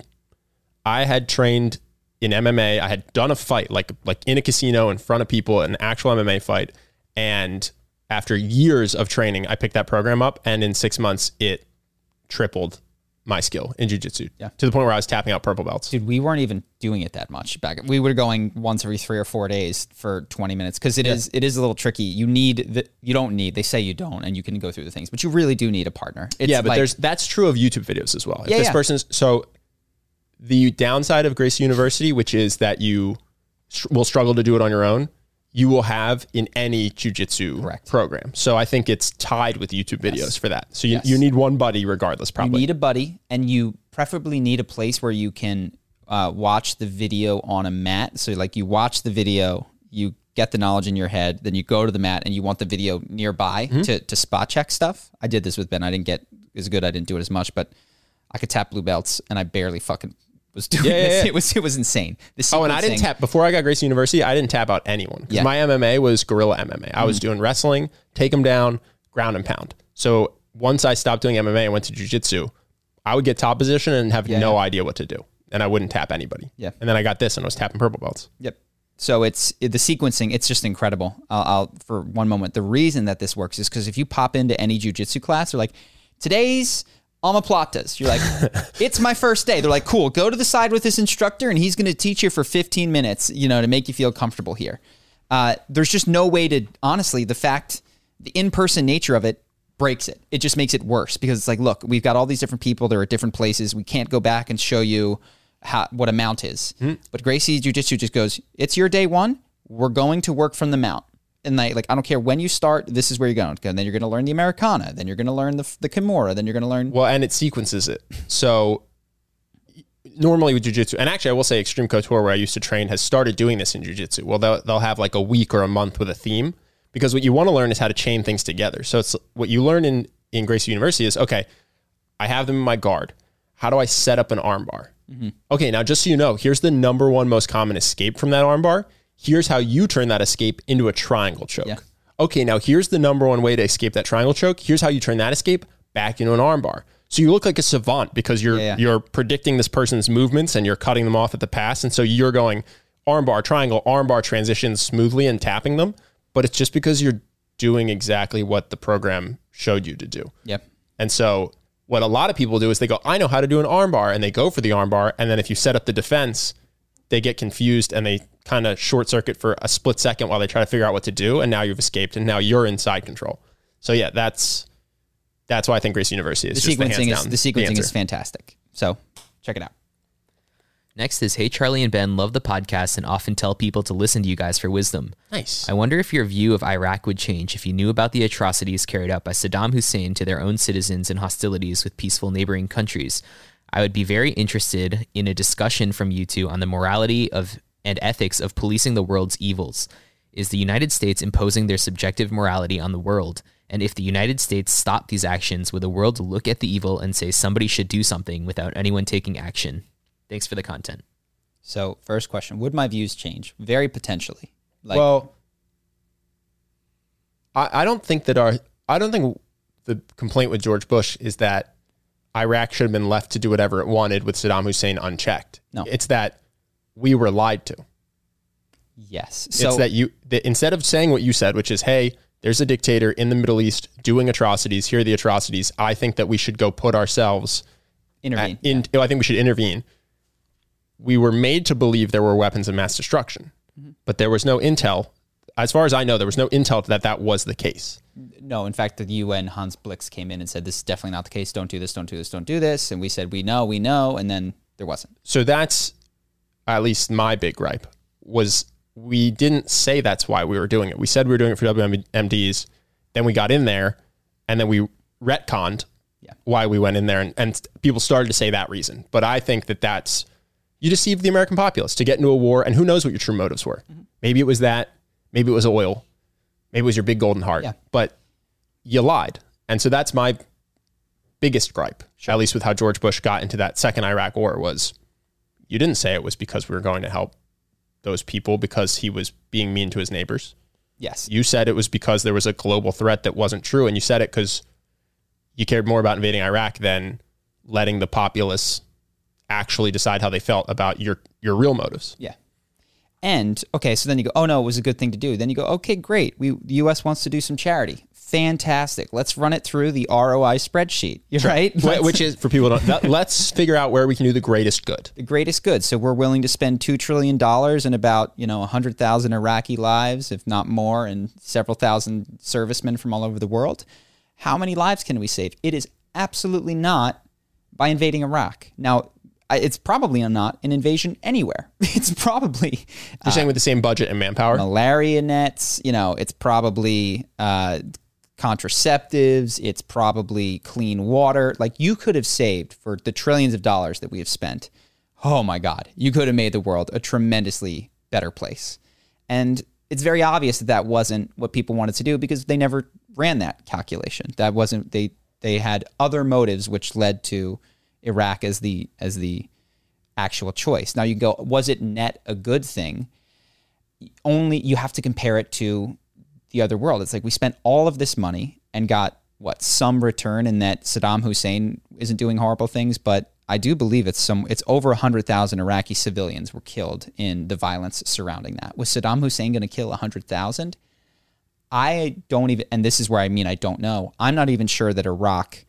had trained in MMA. I had done a fight, like in a casino in front of people, an actual MMA fight. And after years of training, I picked that program up, and in 6 months, it tripled my skill in jiu-jitsu to the point where I was tapping out purple belts. Dude, we weren't even doing it that much back. We were going once every 3 or 4 days for 20 minutes because it is a little tricky. You don't need, they say you don't, and you can go through the things, but you really do need a partner. But that's true of YouTube videos as well. So the downside of Gracie University, which is that you will struggle to do it on your own, you will have in any jiu-jitsu program. So I think it's tied with YouTube videos for that. So you need one buddy regardless, probably. You need a buddy, and you preferably need a place where you can watch the video on a mat. So like you watch the video, you get the knowledge in your head, then you go to the mat and you want the video nearby to spot check stuff. I did this with Ben. I didn't get as good. I didn't do it as much, but I could tap blue belts, and I barely fucking was doing this. It was insane. And I didn't tap, before I got Gracie University, I didn't tap out anyone. Because my MMA was guerrilla MMA. I was doing wrestling, take them down, ground and pound. So once I stopped doing MMA and went to jiu-jitsu, I would get top position and have no idea what to do. And I wouldn't tap anybody. Yeah. And then I got this and I was tapping purple belts. Yep. So the sequencing, it's just incredible. I'll for one moment, the reason that this works is because if you pop into any jiu-jitsu class, they're like, today's omoplatas. You're like, it's my first day. They're like, cool, go to the side with this instructor and he's going to teach you for 15 minutes, to make you feel comfortable here. There's just no way to, honestly, the in-person nature of it breaks it. It just makes it worse because it's like, look, we've got all these different people. They're at different places. We can't go back and show you what a mount is. But Gracie Jiu-Jitsu just goes, it's your day one. We're going to work from the mount. And I don't care when you start, this is where you're going. And then you're going to learn the Americana. Then you're going to learn the Kimura. Then you're going to learn... Well, and it sequences it. So normally with jiu-jitsu, and actually I will say Extreme Couture, where I used to train, has started doing this in jiu-jitsu. Well, they'll have like a week or a month with a theme, because what you want to learn is how to chain things together. So it's what you learn in Gracie University is, okay, I have them in my guard. How do I set up an armbar? Okay, now just so you know, here's the number one most common escape from that armbar. Here's how you turn that escape into a triangle choke. Yeah. Okay, now here's the number one way to escape that triangle choke. Here's how you turn that escape back into an armbar. So you look like a savant because you're predicting this person's movements and you're cutting them off at the pass. And so you're going armbar, triangle, armbar transitions smoothly and tapping them. But it's just because you're doing exactly what the program showed you to do. Yep. And so what a lot of people do is they go, I know how to do an armbar, and they go for the armbar. And then if you set up the defense, they get confused and they kind of short circuit for a split second while they try to figure out what to do. And now you've escaped and now you're in side control. So yeah, that's why I think Gracie University is the sequencing is fantastic. So check it out. Next is, hey, Charlie and Ben, love the podcast and often tell people to listen to you guys for wisdom. Nice. I wonder if your view of Iraq would change if you knew about the atrocities carried out by Saddam Hussein to their own citizens in hostilities with peaceful neighboring countries. I would be very interested in a discussion from you two on the morality of and ethics of policing the world's evils. Is the United States imposing their subjective morality on the world? And if the United States stopped these actions, would the world look at the evil and say somebody should do something without anyone taking action? Thanks for the content. So, first question, would my views change? Very potentially. Well, I don't think the complaint with George Bush is that Iraq should have been left to do whatever it wanted with Saddam Hussein unchecked. No. It's that we were lied to. Yes. So it's that instead of saying what you said, which is, hey, there's a dictator in the Middle East doing atrocities, here are the atrocities, I think that we should go put ourselves... Intervene. I think we should intervene. We were made to believe there were weapons of mass destruction, but there was no intel. As far as I know, there was no intel that was the case. No, in fact, the UN, Hans Blix, came in and said, this is definitely not the case. Don't do this, don't do this, don't do this. And we said, we know, and then there wasn't. So that's at least my big gripe, was we didn't say that's why we were doing it. We said we were doing it for WMDs. Then we got in there, and then we retconned why we went in there, and people started to say that reason. But I think that's... You deceived the American populace to get into a war, and who knows what your true motives were. Maybe it was that. Maybe it was oil. Maybe it was your big golden heart. Yeah. But you lied. And so that's my biggest gripe, at least with how George Bush got into that second Iraq war, was you didn't say it was because we were going to help those people because he was being mean to his neighbors. Yes. You said it was because there was a global threat that wasn't true, and you said it because you cared more about invading Iraq than letting the populace actually decide how they felt about your real motives. Yeah. And, okay, so then you go, oh, no, it was a good thing to do. Then you go, okay, great. The U.S. wants to do some charity. Fantastic. Let's run it through the ROI spreadsheet. You're right. Which is, for people who don't, let's figure out where we can do the greatest good. The greatest good. So we're willing to spend $2 trillion and about, 100,000 Iraqi lives, if not more, and several thousand servicemen from all over the world. How many lives can we save? It is absolutely not by invading Iraq. Now, it's probably not an invasion anywhere. It's probably... You're saying with the same budget and manpower? Malaria nets, it's probably contraceptives, it's probably clean water. Like, you could have saved, for the trillions of dollars that we have spent, oh my God, you could have made the world a tremendously better place. And it's very obvious that wasn't what people wanted to do because they never ran that calculation. That wasn't... They had other motives which led to Iraq as the actual choice. Now you go, was it net a good thing? Only you have to compare it to the other world. It's like we spent all of this money and got some return in that Saddam Hussein isn't doing horrible things, but I do believe it's over 100,000 Iraqi civilians were killed in the violence surrounding that. Was Saddam Hussein going to kill 100,000? I don't even, and this is where I don't know. I'm not even sure that Iraq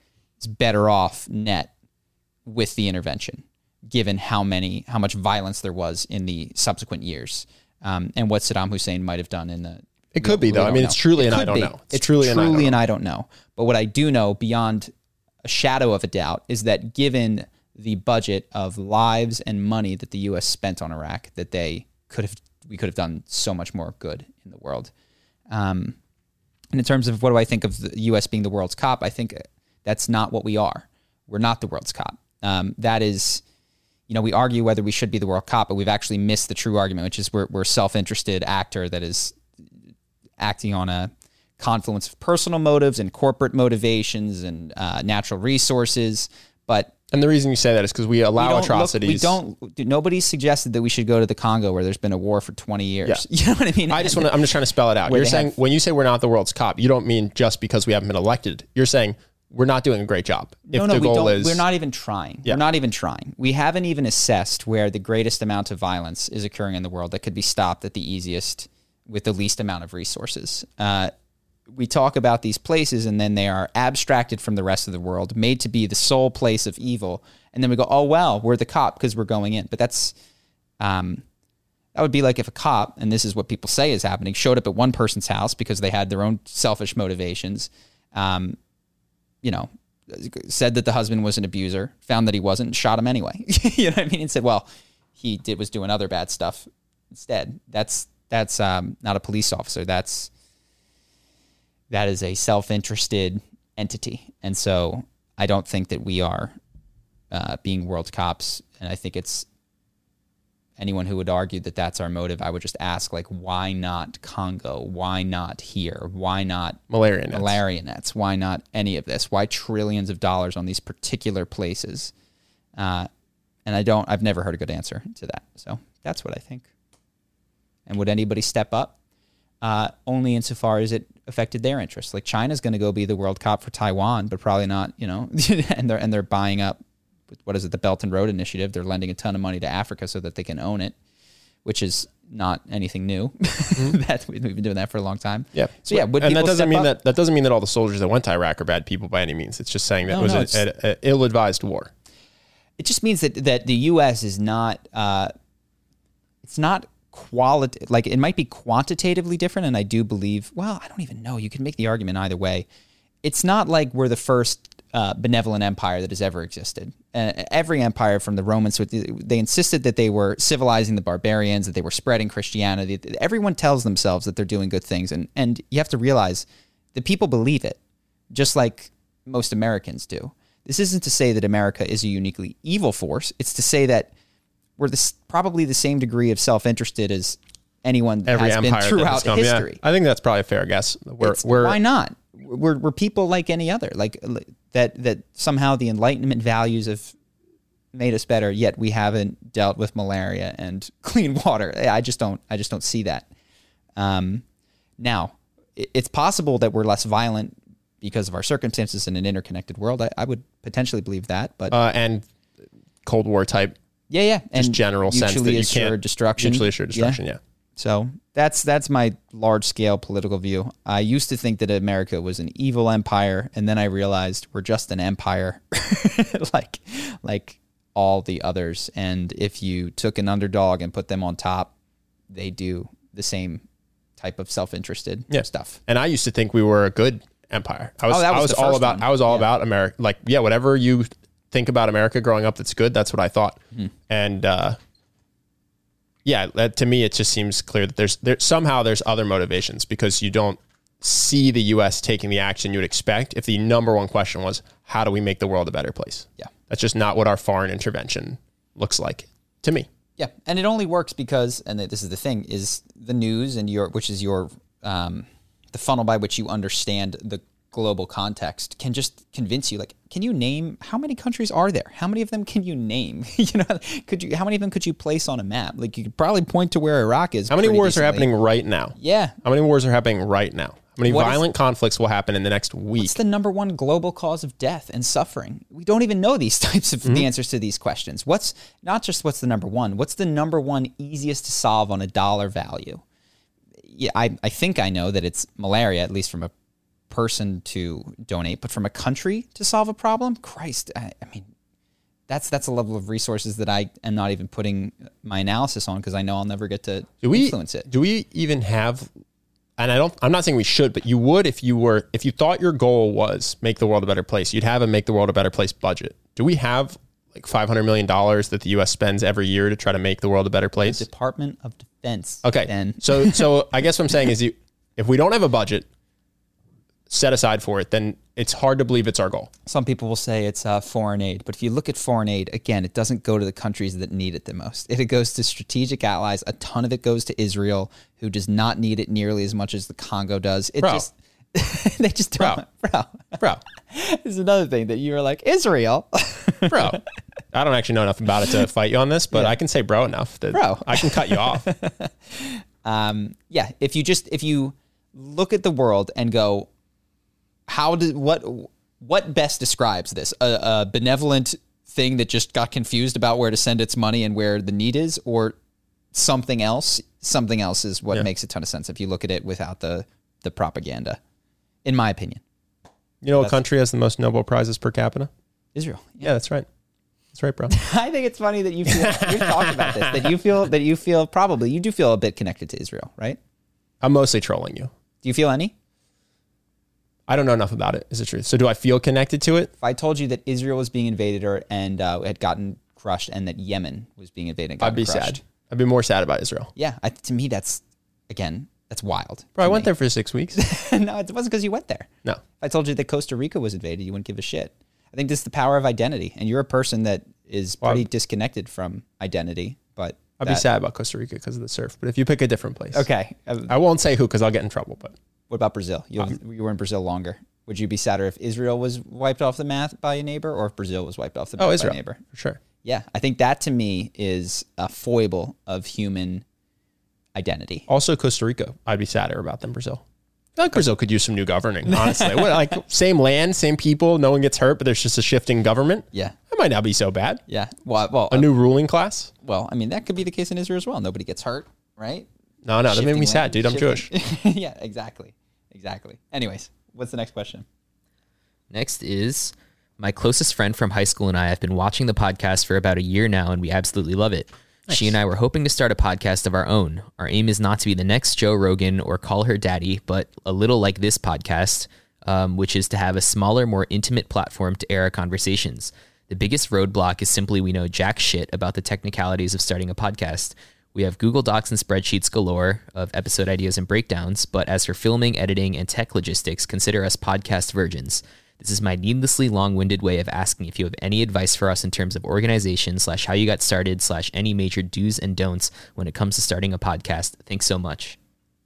is better off net with the intervention, given how much violence there was in the subsequent years, and what Saddam Hussein might have done in the. It could be, though. I mean, it's truly an I don't know. It's truly an I don't know. But what I do know, beyond a shadow of a doubt, is that given the budget of lives and money that the U.S. spent on Iraq, that we could have done so much more good in the world. And in terms of what do I think of the U.S. being the world's cop, I think that's not what we are. We're not the world's cop. That is, we argue whether we should be the world cop, but we've actually missed the true argument, which is we're a self-interested actor that is acting on a confluence of personal motives and corporate motivations and natural resources. And the reason you say that is because we allow atrocities. Nobody's suggested that we should go to the Congo where there's been a war for 20 years. Yeah. You know what I mean? I'm just trying to spell it out. You're saying when you say we're not the world's cop, you don't mean just because we haven't been elected. You're saying we're not doing a great job. We're not even trying. Yeah. We're not even trying. We haven't even assessed where the greatest amount of violence is occurring in the world that could be stopped at the easiest with the least amount of resources. We talk about these places and then they are abstracted from the rest of the world, made to be the sole place of evil. And then we go, oh, well, we're the cop because we're going in. But that would be like if a cop, and this is what people say is happening, showed up at one person's house because they had their own selfish motivations, said that the husband was an abuser, found that he wasn't, and shot him anyway. You know what I mean? And said, well, he was doing other bad stuff instead. That's not a police officer. That is a self-interested entity. And so I don't think that we are being world cops. And I think it's anyone who would argue that that's our motive. I would just ask, why not Congo? Why not here? Why not malaria nets? Why not any of this? Why trillions of dollars on these particular places? And I've never heard a good answer to that. So that's what I think. And would anybody step up? Only insofar as it affected their interests. Like China's going to go be the world cop for Taiwan, but probably not, and they're buying up, what is it, the Belt and Road Initiative. They're lending a ton of money to Africa so that they can own it, which is not anything new. That we've been doing that for a long time. Yeah. So yeah, and that doesn't mean that all the soldiers that went to Iraq are bad people by any means. It's just saying that it was an ill-advised war. It just means that the U.S. is not, it's not it might be quantitatively different, and I do believe, I don't even know. You can make the argument either way. It's not like we're the first benevolent empire that has ever existed. Every empire from the Romans, they insisted that they were civilizing the barbarians, that they were spreading Christianity. Everyone tells themselves that they're doing good things, and you have to realize the people believe it, just like most Americans do. This isn't to say that America is a uniquely evil force. It's to say that we're probably the same degree of self-interested as anyone has been throughout history. Yeah. I think that's probably a fair guess. Why not? We're people like any other. Like that somehow the Enlightenment values have made us better. Yet we haven't dealt with malaria and clean water. I just don't see that. Now, it's possible that we're less violent because of our circumstances in an interconnected world. I would potentially believe that, but and Cold War type. Yeah. Just general sense that you can't mutually assured destruction. Yeah. So that's my large scale political view. I used to think that America was an evil empire, and then I realized we're just an empire, like all the others. And if you took an underdog and put them on top, they do the same type of self-interested stuff. And I used to think we were a good empire. I was all about America. Whatever you think about America growing up that's good, that's what I thought. And to me it just seems clear that there's other motivations, because you don't see the US taking the action you would expect if the number one question was, how do we make the world a better place? Yeah. That's just not what our foreign intervention looks like to me. Yeah. And it only works because, and this is the thing, is the news and which is your the funnel by which you understand the global context can just convince you. Like, can you name how many countries are there? How many of them can you name? How many of them could you place on a map? Like, you could probably point to where Iraq is. How many wars are happening right now? Yeah. How many wars are happening right now? How many violent conflicts will happen in the next week? What's the number one global cause of death and suffering? We don't even know these types of the answers to these questions. What's the number one? What's the number one easiest to solve on a dollar value? Yeah, I think I know that it's malaria, at least from a person to donate, but from a country to solve a problem, Christ, I mean, that's a level of resources that I am not even putting my analysis on because I know I'll never get to influence it. Do we even have? And I'm not saying we should, but you would if you thought your goal was make the world a better place, you'd have a make the world a better place budget. Do we have like $500 million that the U.S. spends every year to try to make the world a better place? The Department of Defense. Okay. Ben. So I guess what I'm saying is if we don't have a budget set aside for it, then it's hard to believe it's our goal. Some people will say it's foreign aid, but if you look at foreign aid, again, it doesn't go to the countries that need it the most. It goes to strategic allies. A ton of it goes to Israel, who does not need it nearly as much as the Congo does. They just don't. Bro. This is another thing that you were like, Israel? Bro. I don't actually know enough about it to fight you on this, but I can say bro enough that I can cut you off. If you look at the world and go, what best describes this? A benevolent thing that just got confused about where to send its money and where the need is, or something else? Something else is what makes a ton of sense if you look at it without the propaganda, in my opinion. You know what country has the most Nobel Prizes per capita? Israel. Yeah, that's right. That's right, bro. I think it's funny that you've talked about this, that you feel probably, you do feel a bit connected to Israel, right? I'm mostly trolling you. Do you feel any? I don't know enough about it, is the truth. So do I feel connected to it? If I told you that Israel was being invaded and had gotten crushed, and that Yemen was being invaded and gotten crushed, I'd be sad. I'd be more sad about Israel. Yeah, to me, that's wild. Bro, I went there for 6 weeks. No, it wasn't because you went there. No. If I told you that Costa Rica was invaded, you wouldn't give a shit. I think this is the power of identity, and you're a person that is pretty disconnected from identity. But I'd be sad about Costa Rica because of the surf. But if you pick a different place, okay, I won't say who because I'll get in trouble. But what about Brazil? You were in Brazil longer. Would you be sadder if Israel was wiped off the map by a neighbor, or if Brazil was wiped off the map by a neighbor? For sure. Yeah, I think that to me is a foible of human identity. Also, Costa Rica, I'd be sadder about than Brazil. I feel like Brazil could use some new governing, honestly. Same land, same people, no one gets hurt, but there's just a shifting government. Yeah. That might not be so bad. Yeah. Well, a new ruling class. Well, I mean, that could be the case in Israel as well. Nobody gets hurt, right? No, that made me sad, dude. I'm Jewish. Yeah, exactly. Anyways, what's the next question? Next is, my closest friend from high school and I have been watching the podcast for about a year now, and we absolutely love it. Nice. She and I were hoping to start a podcast of our own. Our aim is not to be the next Joe Rogan or Call Her Daddy, but a little like this podcast, which is to have a smaller, more intimate platform to air our conversations. The biggest roadblock is simply we know jack shit about the technicalities of starting a podcast. We have Google Docs and spreadsheets galore of episode ideas and breakdowns, but as for filming, editing, and tech logistics, consider us podcast virgins. This is my needlessly long-winded way of asking if you have any advice for us in terms of organization / how you got started / any major do's and don'ts when it comes to starting a podcast. Thanks so much.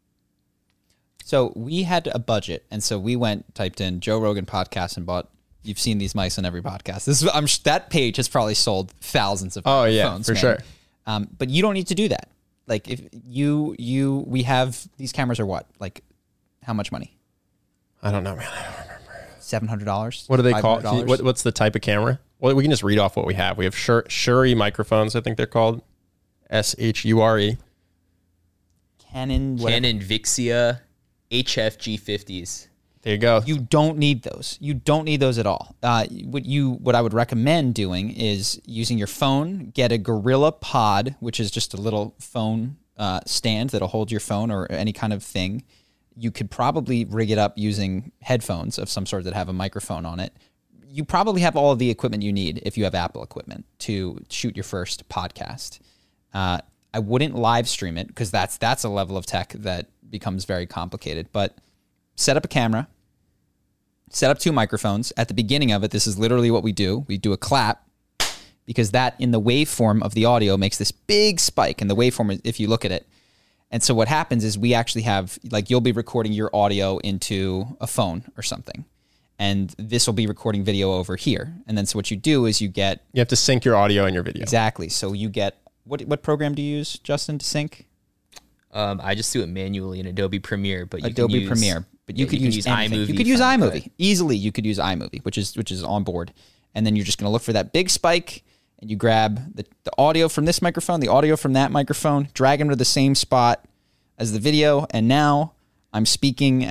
So we had a budget, and so we typed in Joe Rogan podcast and bought. You've seen these mice on every podcast. That page has probably sold thousands of phones. For sure. But you don't need to do that. Like if we have these cameras are what? Like how much money? I don't know, man. I don't remember. $700. What do they call? What's the type of camera? Well, we can just read off what we have. We have Shure microphones. I think they're called SHURE. Canon Vixia HF G50s. There you go. You don't need those. You don't need those at all. What I would recommend doing is using your phone. Get a Gorilla Pod, which is just a little phone stand that'll hold your phone or any kind of thing. You could probably rig it up using headphones of some sort that have a microphone on it. You probably have all of the equipment you need if you have Apple equipment to shoot your first podcast. I wouldn't live stream it because that's a level of tech that becomes very complicated. But set up a camera, set up 2 microphones. At the beginning of it, this is literally what we do. We do a clap because that in the waveform of the audio makes this big spike in the waveform if you look at it. And so what happens is we actually have, like, you'll be recording your audio into a phone or something. And this will be recording video over here. And then so what you do is you have to sync your audio and your video. Exactly. So you get, what program do you use, Justin, to sync? I just do it manually in Adobe Premiere, but you Adobe Premiere. But you could use iMovie. You could use iMovie. Easily you could use iMovie, which is on board. And then you're just going to look for that big spike, and you grab the audio from this microphone, the audio from that microphone, drag them to the same spot as the video, and now I'm speaking at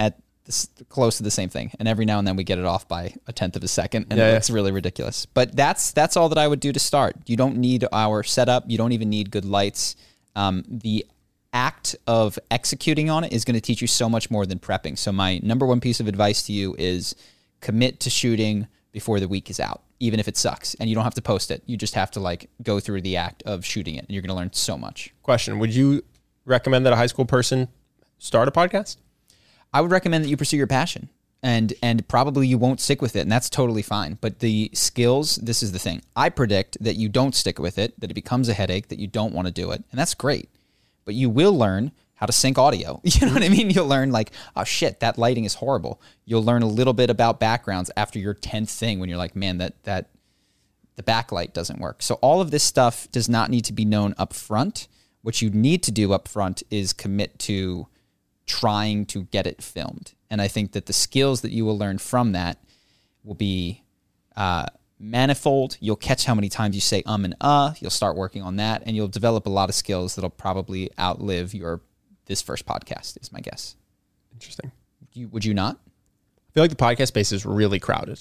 close to the same thing. And every now and then we get it off by a tenth of a second, and it looks really ridiculous. But that's all that I would do to start. You don't need our setup. You don't even need good lights. The act of executing on it is going to teach you so much more than prepping. So my number one piece of advice to you is commit to shooting before the week is out, even if it sucks. And you don't have to post it. You just have to like go through the act of shooting it, and you're going to learn so much. Question: would you recommend that a high school person start a podcast? I would recommend that you pursue your passion, and probably you won't stick with it, and that's totally fine. But the skills, this is the thing. I predict that you don't stick with it, that it becomes a headache, that you don't want to do it, and that's great. But you will learn how to sync audio. You know what I mean? You'll learn like, oh shit, that lighting is horrible. You'll learn a little bit about backgrounds after your 10th thing when you're like, man, that the backlight doesn't work. So all of this stuff does not need to be known up front. What you need to do up front is commit to trying to get it filmed. And I think that the skills that you will learn from that will be manifold. You'll catch how many times you say and you'll start working on that, and you'll develop a lot of skills that'll probably outlive this first podcast, is my guess. Interesting. Would you not? I feel like the podcast space is really crowded.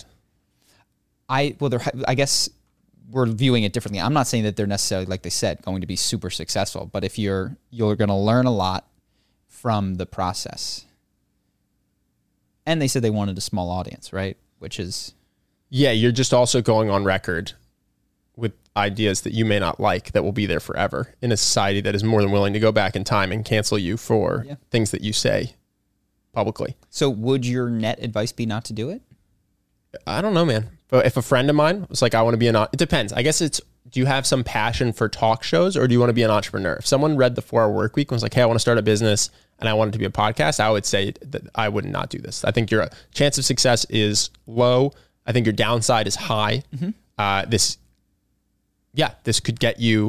I guess we're viewing it differently. I'm not saying that they're necessarily, like they said, going to be super successful, but if you're going to learn a lot from the process. And they said they wanted a small audience, right? Which is... Yeah, you're just also going on record with ideas that you may not like that will be there forever in a society that is more than willing to go back in time and cancel you for things that you say publicly. So would your net advice be not to do it? I don't know, man. But if a friend of mine was like, I want to be it depends. I guess it's, do you have some passion for talk shows, or do you want to be an entrepreneur? If someone read the 4 Hour Workweek and was like, hey, I want to start a business and I want it to be a podcast, I would say that I would not do this. I think your chance of success is low. I think your downside is high. Mm-hmm. This could get you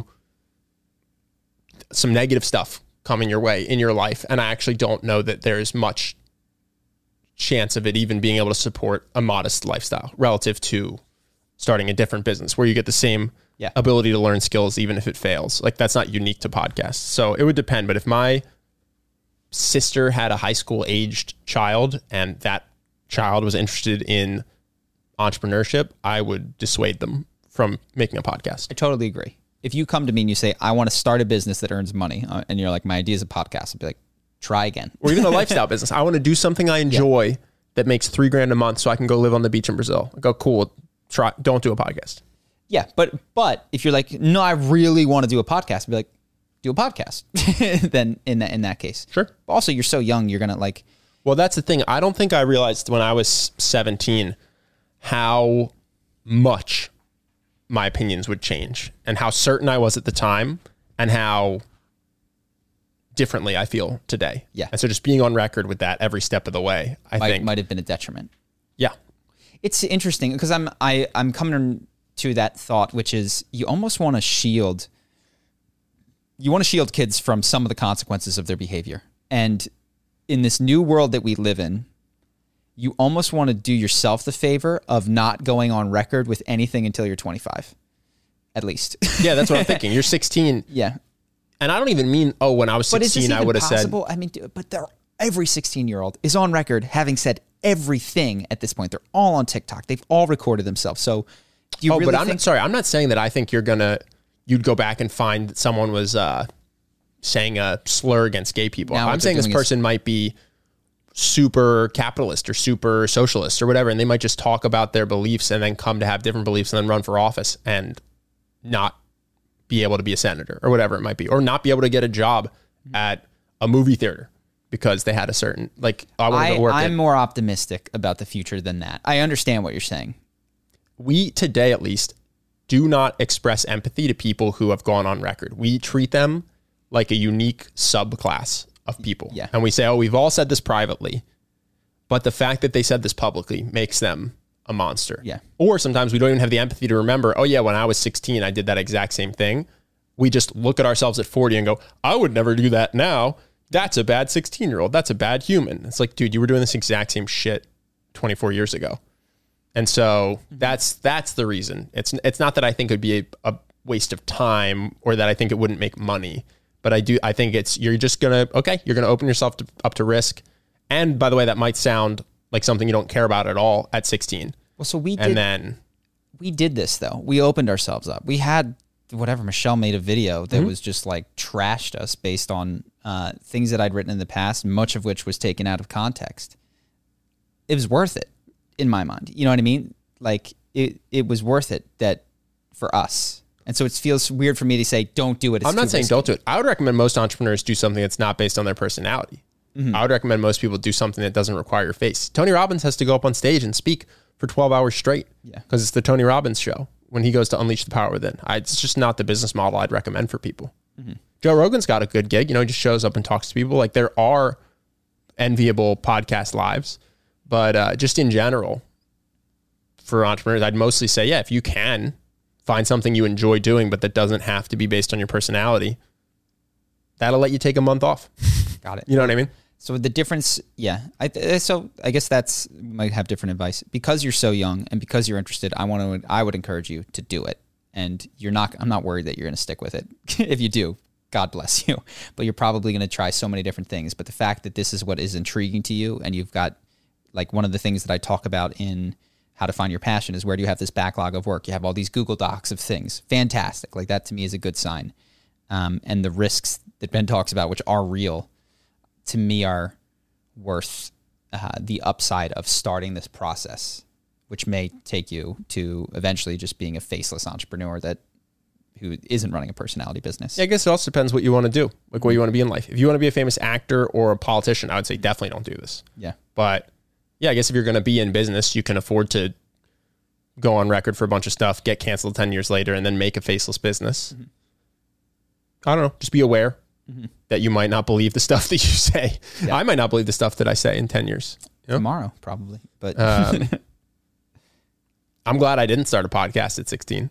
some negative stuff coming your way in your life. And I actually don't know that there's much chance of it even being able to support a modest lifestyle relative to starting a different business where you get the same ability to learn skills even if it fails. Like, that's not unique to podcasts. So it would depend. But if my sister had a high school aged child and that child was interested in entrepreneurship, I would dissuade them from making a podcast. I totally agree. If you come to me and you say, I want to start a business that earns money, and you're like, my idea is a podcast, I'll be like, try again. Or even a lifestyle business. I want to do something I enjoy that makes $3,000 a month so I can go live on the beach in Brazil. I go, cool, don't do a podcast. Yeah, but if you're like, no, I really want to do a podcast, I'd be like, do a podcast. Then in that case. Sure. Also, you're so young, you're going to like... Well, that's the thing. I don't think I realized when I was 17 how much my opinions would change and how certain I was at the time and how differently I feel today. Yeah. And so just being on record with that every step of the way, I think might have been a detriment. Yeah. It's interesting because I'm coming to that thought, which is you almost want to shield kids from some of the consequences of their behavior. And in this new world that we live in, you almost want to do yourself the favor of not going on record with anything until you're 25, at least. Yeah, that's what I'm thinking. You're 16. Yeah. And I don't even mean, when I was 16, I would have said... I mean, but every 16-year-old is on record having said everything at this point. They're all on TikTok. They've all recorded themselves. So do you really think... I'm not saying that I think you'd go back and find that someone was saying a slur against gay people. Now I'm saying this person might be super capitalist or super socialist or whatever, and they might just talk about their beliefs and then come to have different beliefs and then run for office and not be able to be a senator or whatever it might be, or not be able to get a job at a movie theater because they had a certain, I'm more optimistic about the future than that. I understand what you're saying. We today, at least, do not express empathy to people who have gone on record. We treat them like a unique subclass of people. Yeah. And we say, we've all said this privately, but the fact that they said this publicly makes them a monster. Yeah. Or sometimes we don't even have the empathy to remember, when I was 16, I did that exact same thing. We just look at ourselves at 40 and go, I would never do that now. That's a bad 16-year-old. That's a bad human. It's like, dude, you were doing this exact same shit 24 years ago. And so that's the reason. It's not that I think it would be a waste of time or that I think it wouldn't make money. But I think you're just going to, you're going to open yourself up to risk. And by the way, that might sound like something you don't care about at all at 16. Well, so we did this though. We opened ourselves up. We had whatever, Michelle made a video that was just like trashed us based on things that I'd written in the past, much of which was taken out of context. It was worth it in my mind. You know what I mean? Like it was worth it that for us. And so it feels weird for me to say, don't do it. I'm not saying don't do it. I would recommend most entrepreneurs do something that's not based on their personality. I would recommend most people do something that doesn't require your face. Tony Robbins has to go up on stage and speak for 12 hours straight because it's the Tony Robbins show when he goes to unleash the power within. It's just not the business model I'd recommend for people. Joe Rogan's got a good gig. He just shows up and talks to people. Like, there are enviable podcast lives, but just in general, for entrepreneurs, I'd mostly say, if you can find something you enjoy doing, but that doesn't have to be based on your personality, that'll let you take a month off. Got it. You know what I mean? So the difference, so I guess we might have different advice because you're so young and because you're interested. I would encourage you to do it, and I'm not worried that you're going to stick with it. If you do, God bless you. But you're probably going to try so many different things. But the fact that this is what is intriguing to you, and you've got like one of the things that I talk about in How to Find Your Passion is where do you have this backlog of work? You have all these Google Docs of things. Fantastic. Like that to me is a good sign. And the risks that Ben talks about, which are real, to me are worth the upside of starting this process, which may take you to eventually just being a faceless entrepreneur who isn't running a personality business. Yeah, I guess it also depends what you want to do, like what you want to be in life. If you want to be a famous actor or a politician, I would say definitely don't do this. Yeah. But I guess if you're going to be in business, you can afford to go on record for a bunch of stuff, get canceled 10 years later, and then make a faceless business. I don't know. Just be aware that you might not believe the stuff that you say. Yeah. I might not believe the stuff that I say in 10 years. Tomorrow, probably. But I'm glad I didn't start a podcast at 16.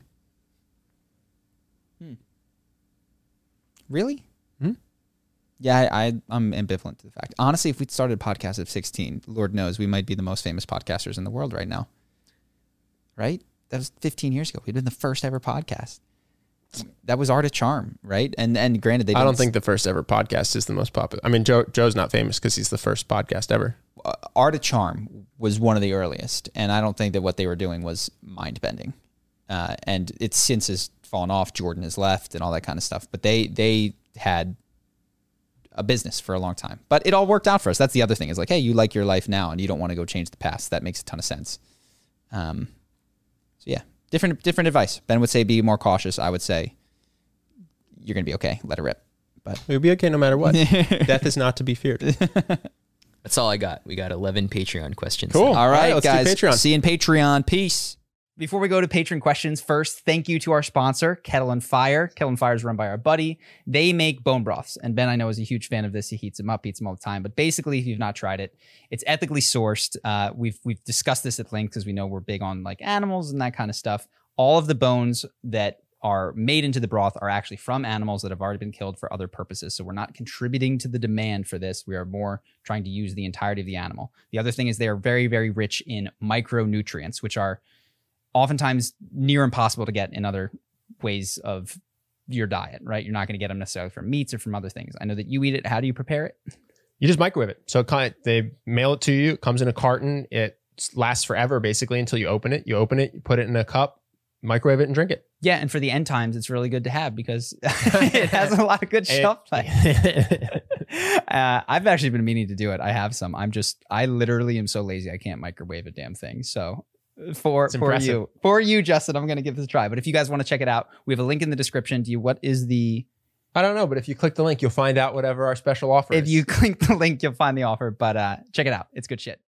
Really? Yeah, I'm ambivalent to the fact. Honestly, if we started a podcast at 16, Lord knows we might be the most famous podcasters in the world right now. Right? That was 15 years ago. We'd been the first ever podcast. That was Art of Charm, right? And granted, I don't think the first ever podcast is the most popular. I mean, Joe's not famous because he's the first podcast ever. Art of Charm was one of the earliest, and I don't think that what they were doing was mind-bending. And it since has fallen off. Jordan has left and all that kind of stuff. But they had a business for a long time. But it all worked out for us. That's the other thing is like, hey, you like your life now and you don't want to go change the past. That makes a ton of sense. So yeah. Different advice. Ben would say be more cautious. I would say you're going to be okay. Let it rip. But you'll be okay no matter what. Death is not to be feared. That's all I got. We got 11 Patreon questions. Cool. All right, let's guys. do Patreon. See you in Patreon. Peace. Before we go to Patreon questions, first, thank you to our sponsor, Kettle and Fire. Kettle and Fire is run by our buddy. They make bone broths. And Ben, I know, is a huge fan of this. He heats them up, eats them all the time. But basically, if you've not tried it, it's ethically sourced. We've discussed this at length because we know we're big on like animals and that kind of stuff. All of the bones that are made into the broth are actually from animals that have already been killed for other purposes. So we're not contributing to the demand for this. We are more trying to use the entirety of the animal. The other thing is they are very, very rich in micronutrients, which are oftentimes near impossible to get in other ways of your diet, right? You're not going to get them necessarily from meats or from other things. I know that you eat it. How do you prepare it? You just microwave it. So they mail it to you. It comes in a carton. It lasts forever, basically, until you open it. You open it, you put it in a cup, microwave it, and drink it. Yeah, and for the end times, it's really good to have because it has a lot of good shelf life. I've actually been meaning to do it. I have some. I literally am so lazy I can't microwave a damn thing. So for you, Justin, I'm going to give this a try. But if you guys want to check it out, we have a link in the description. What is the... I don't know, but if you click the link, you'll find out whatever our special offer is. If you click the link, you'll find the offer. But check it out. It's good shit.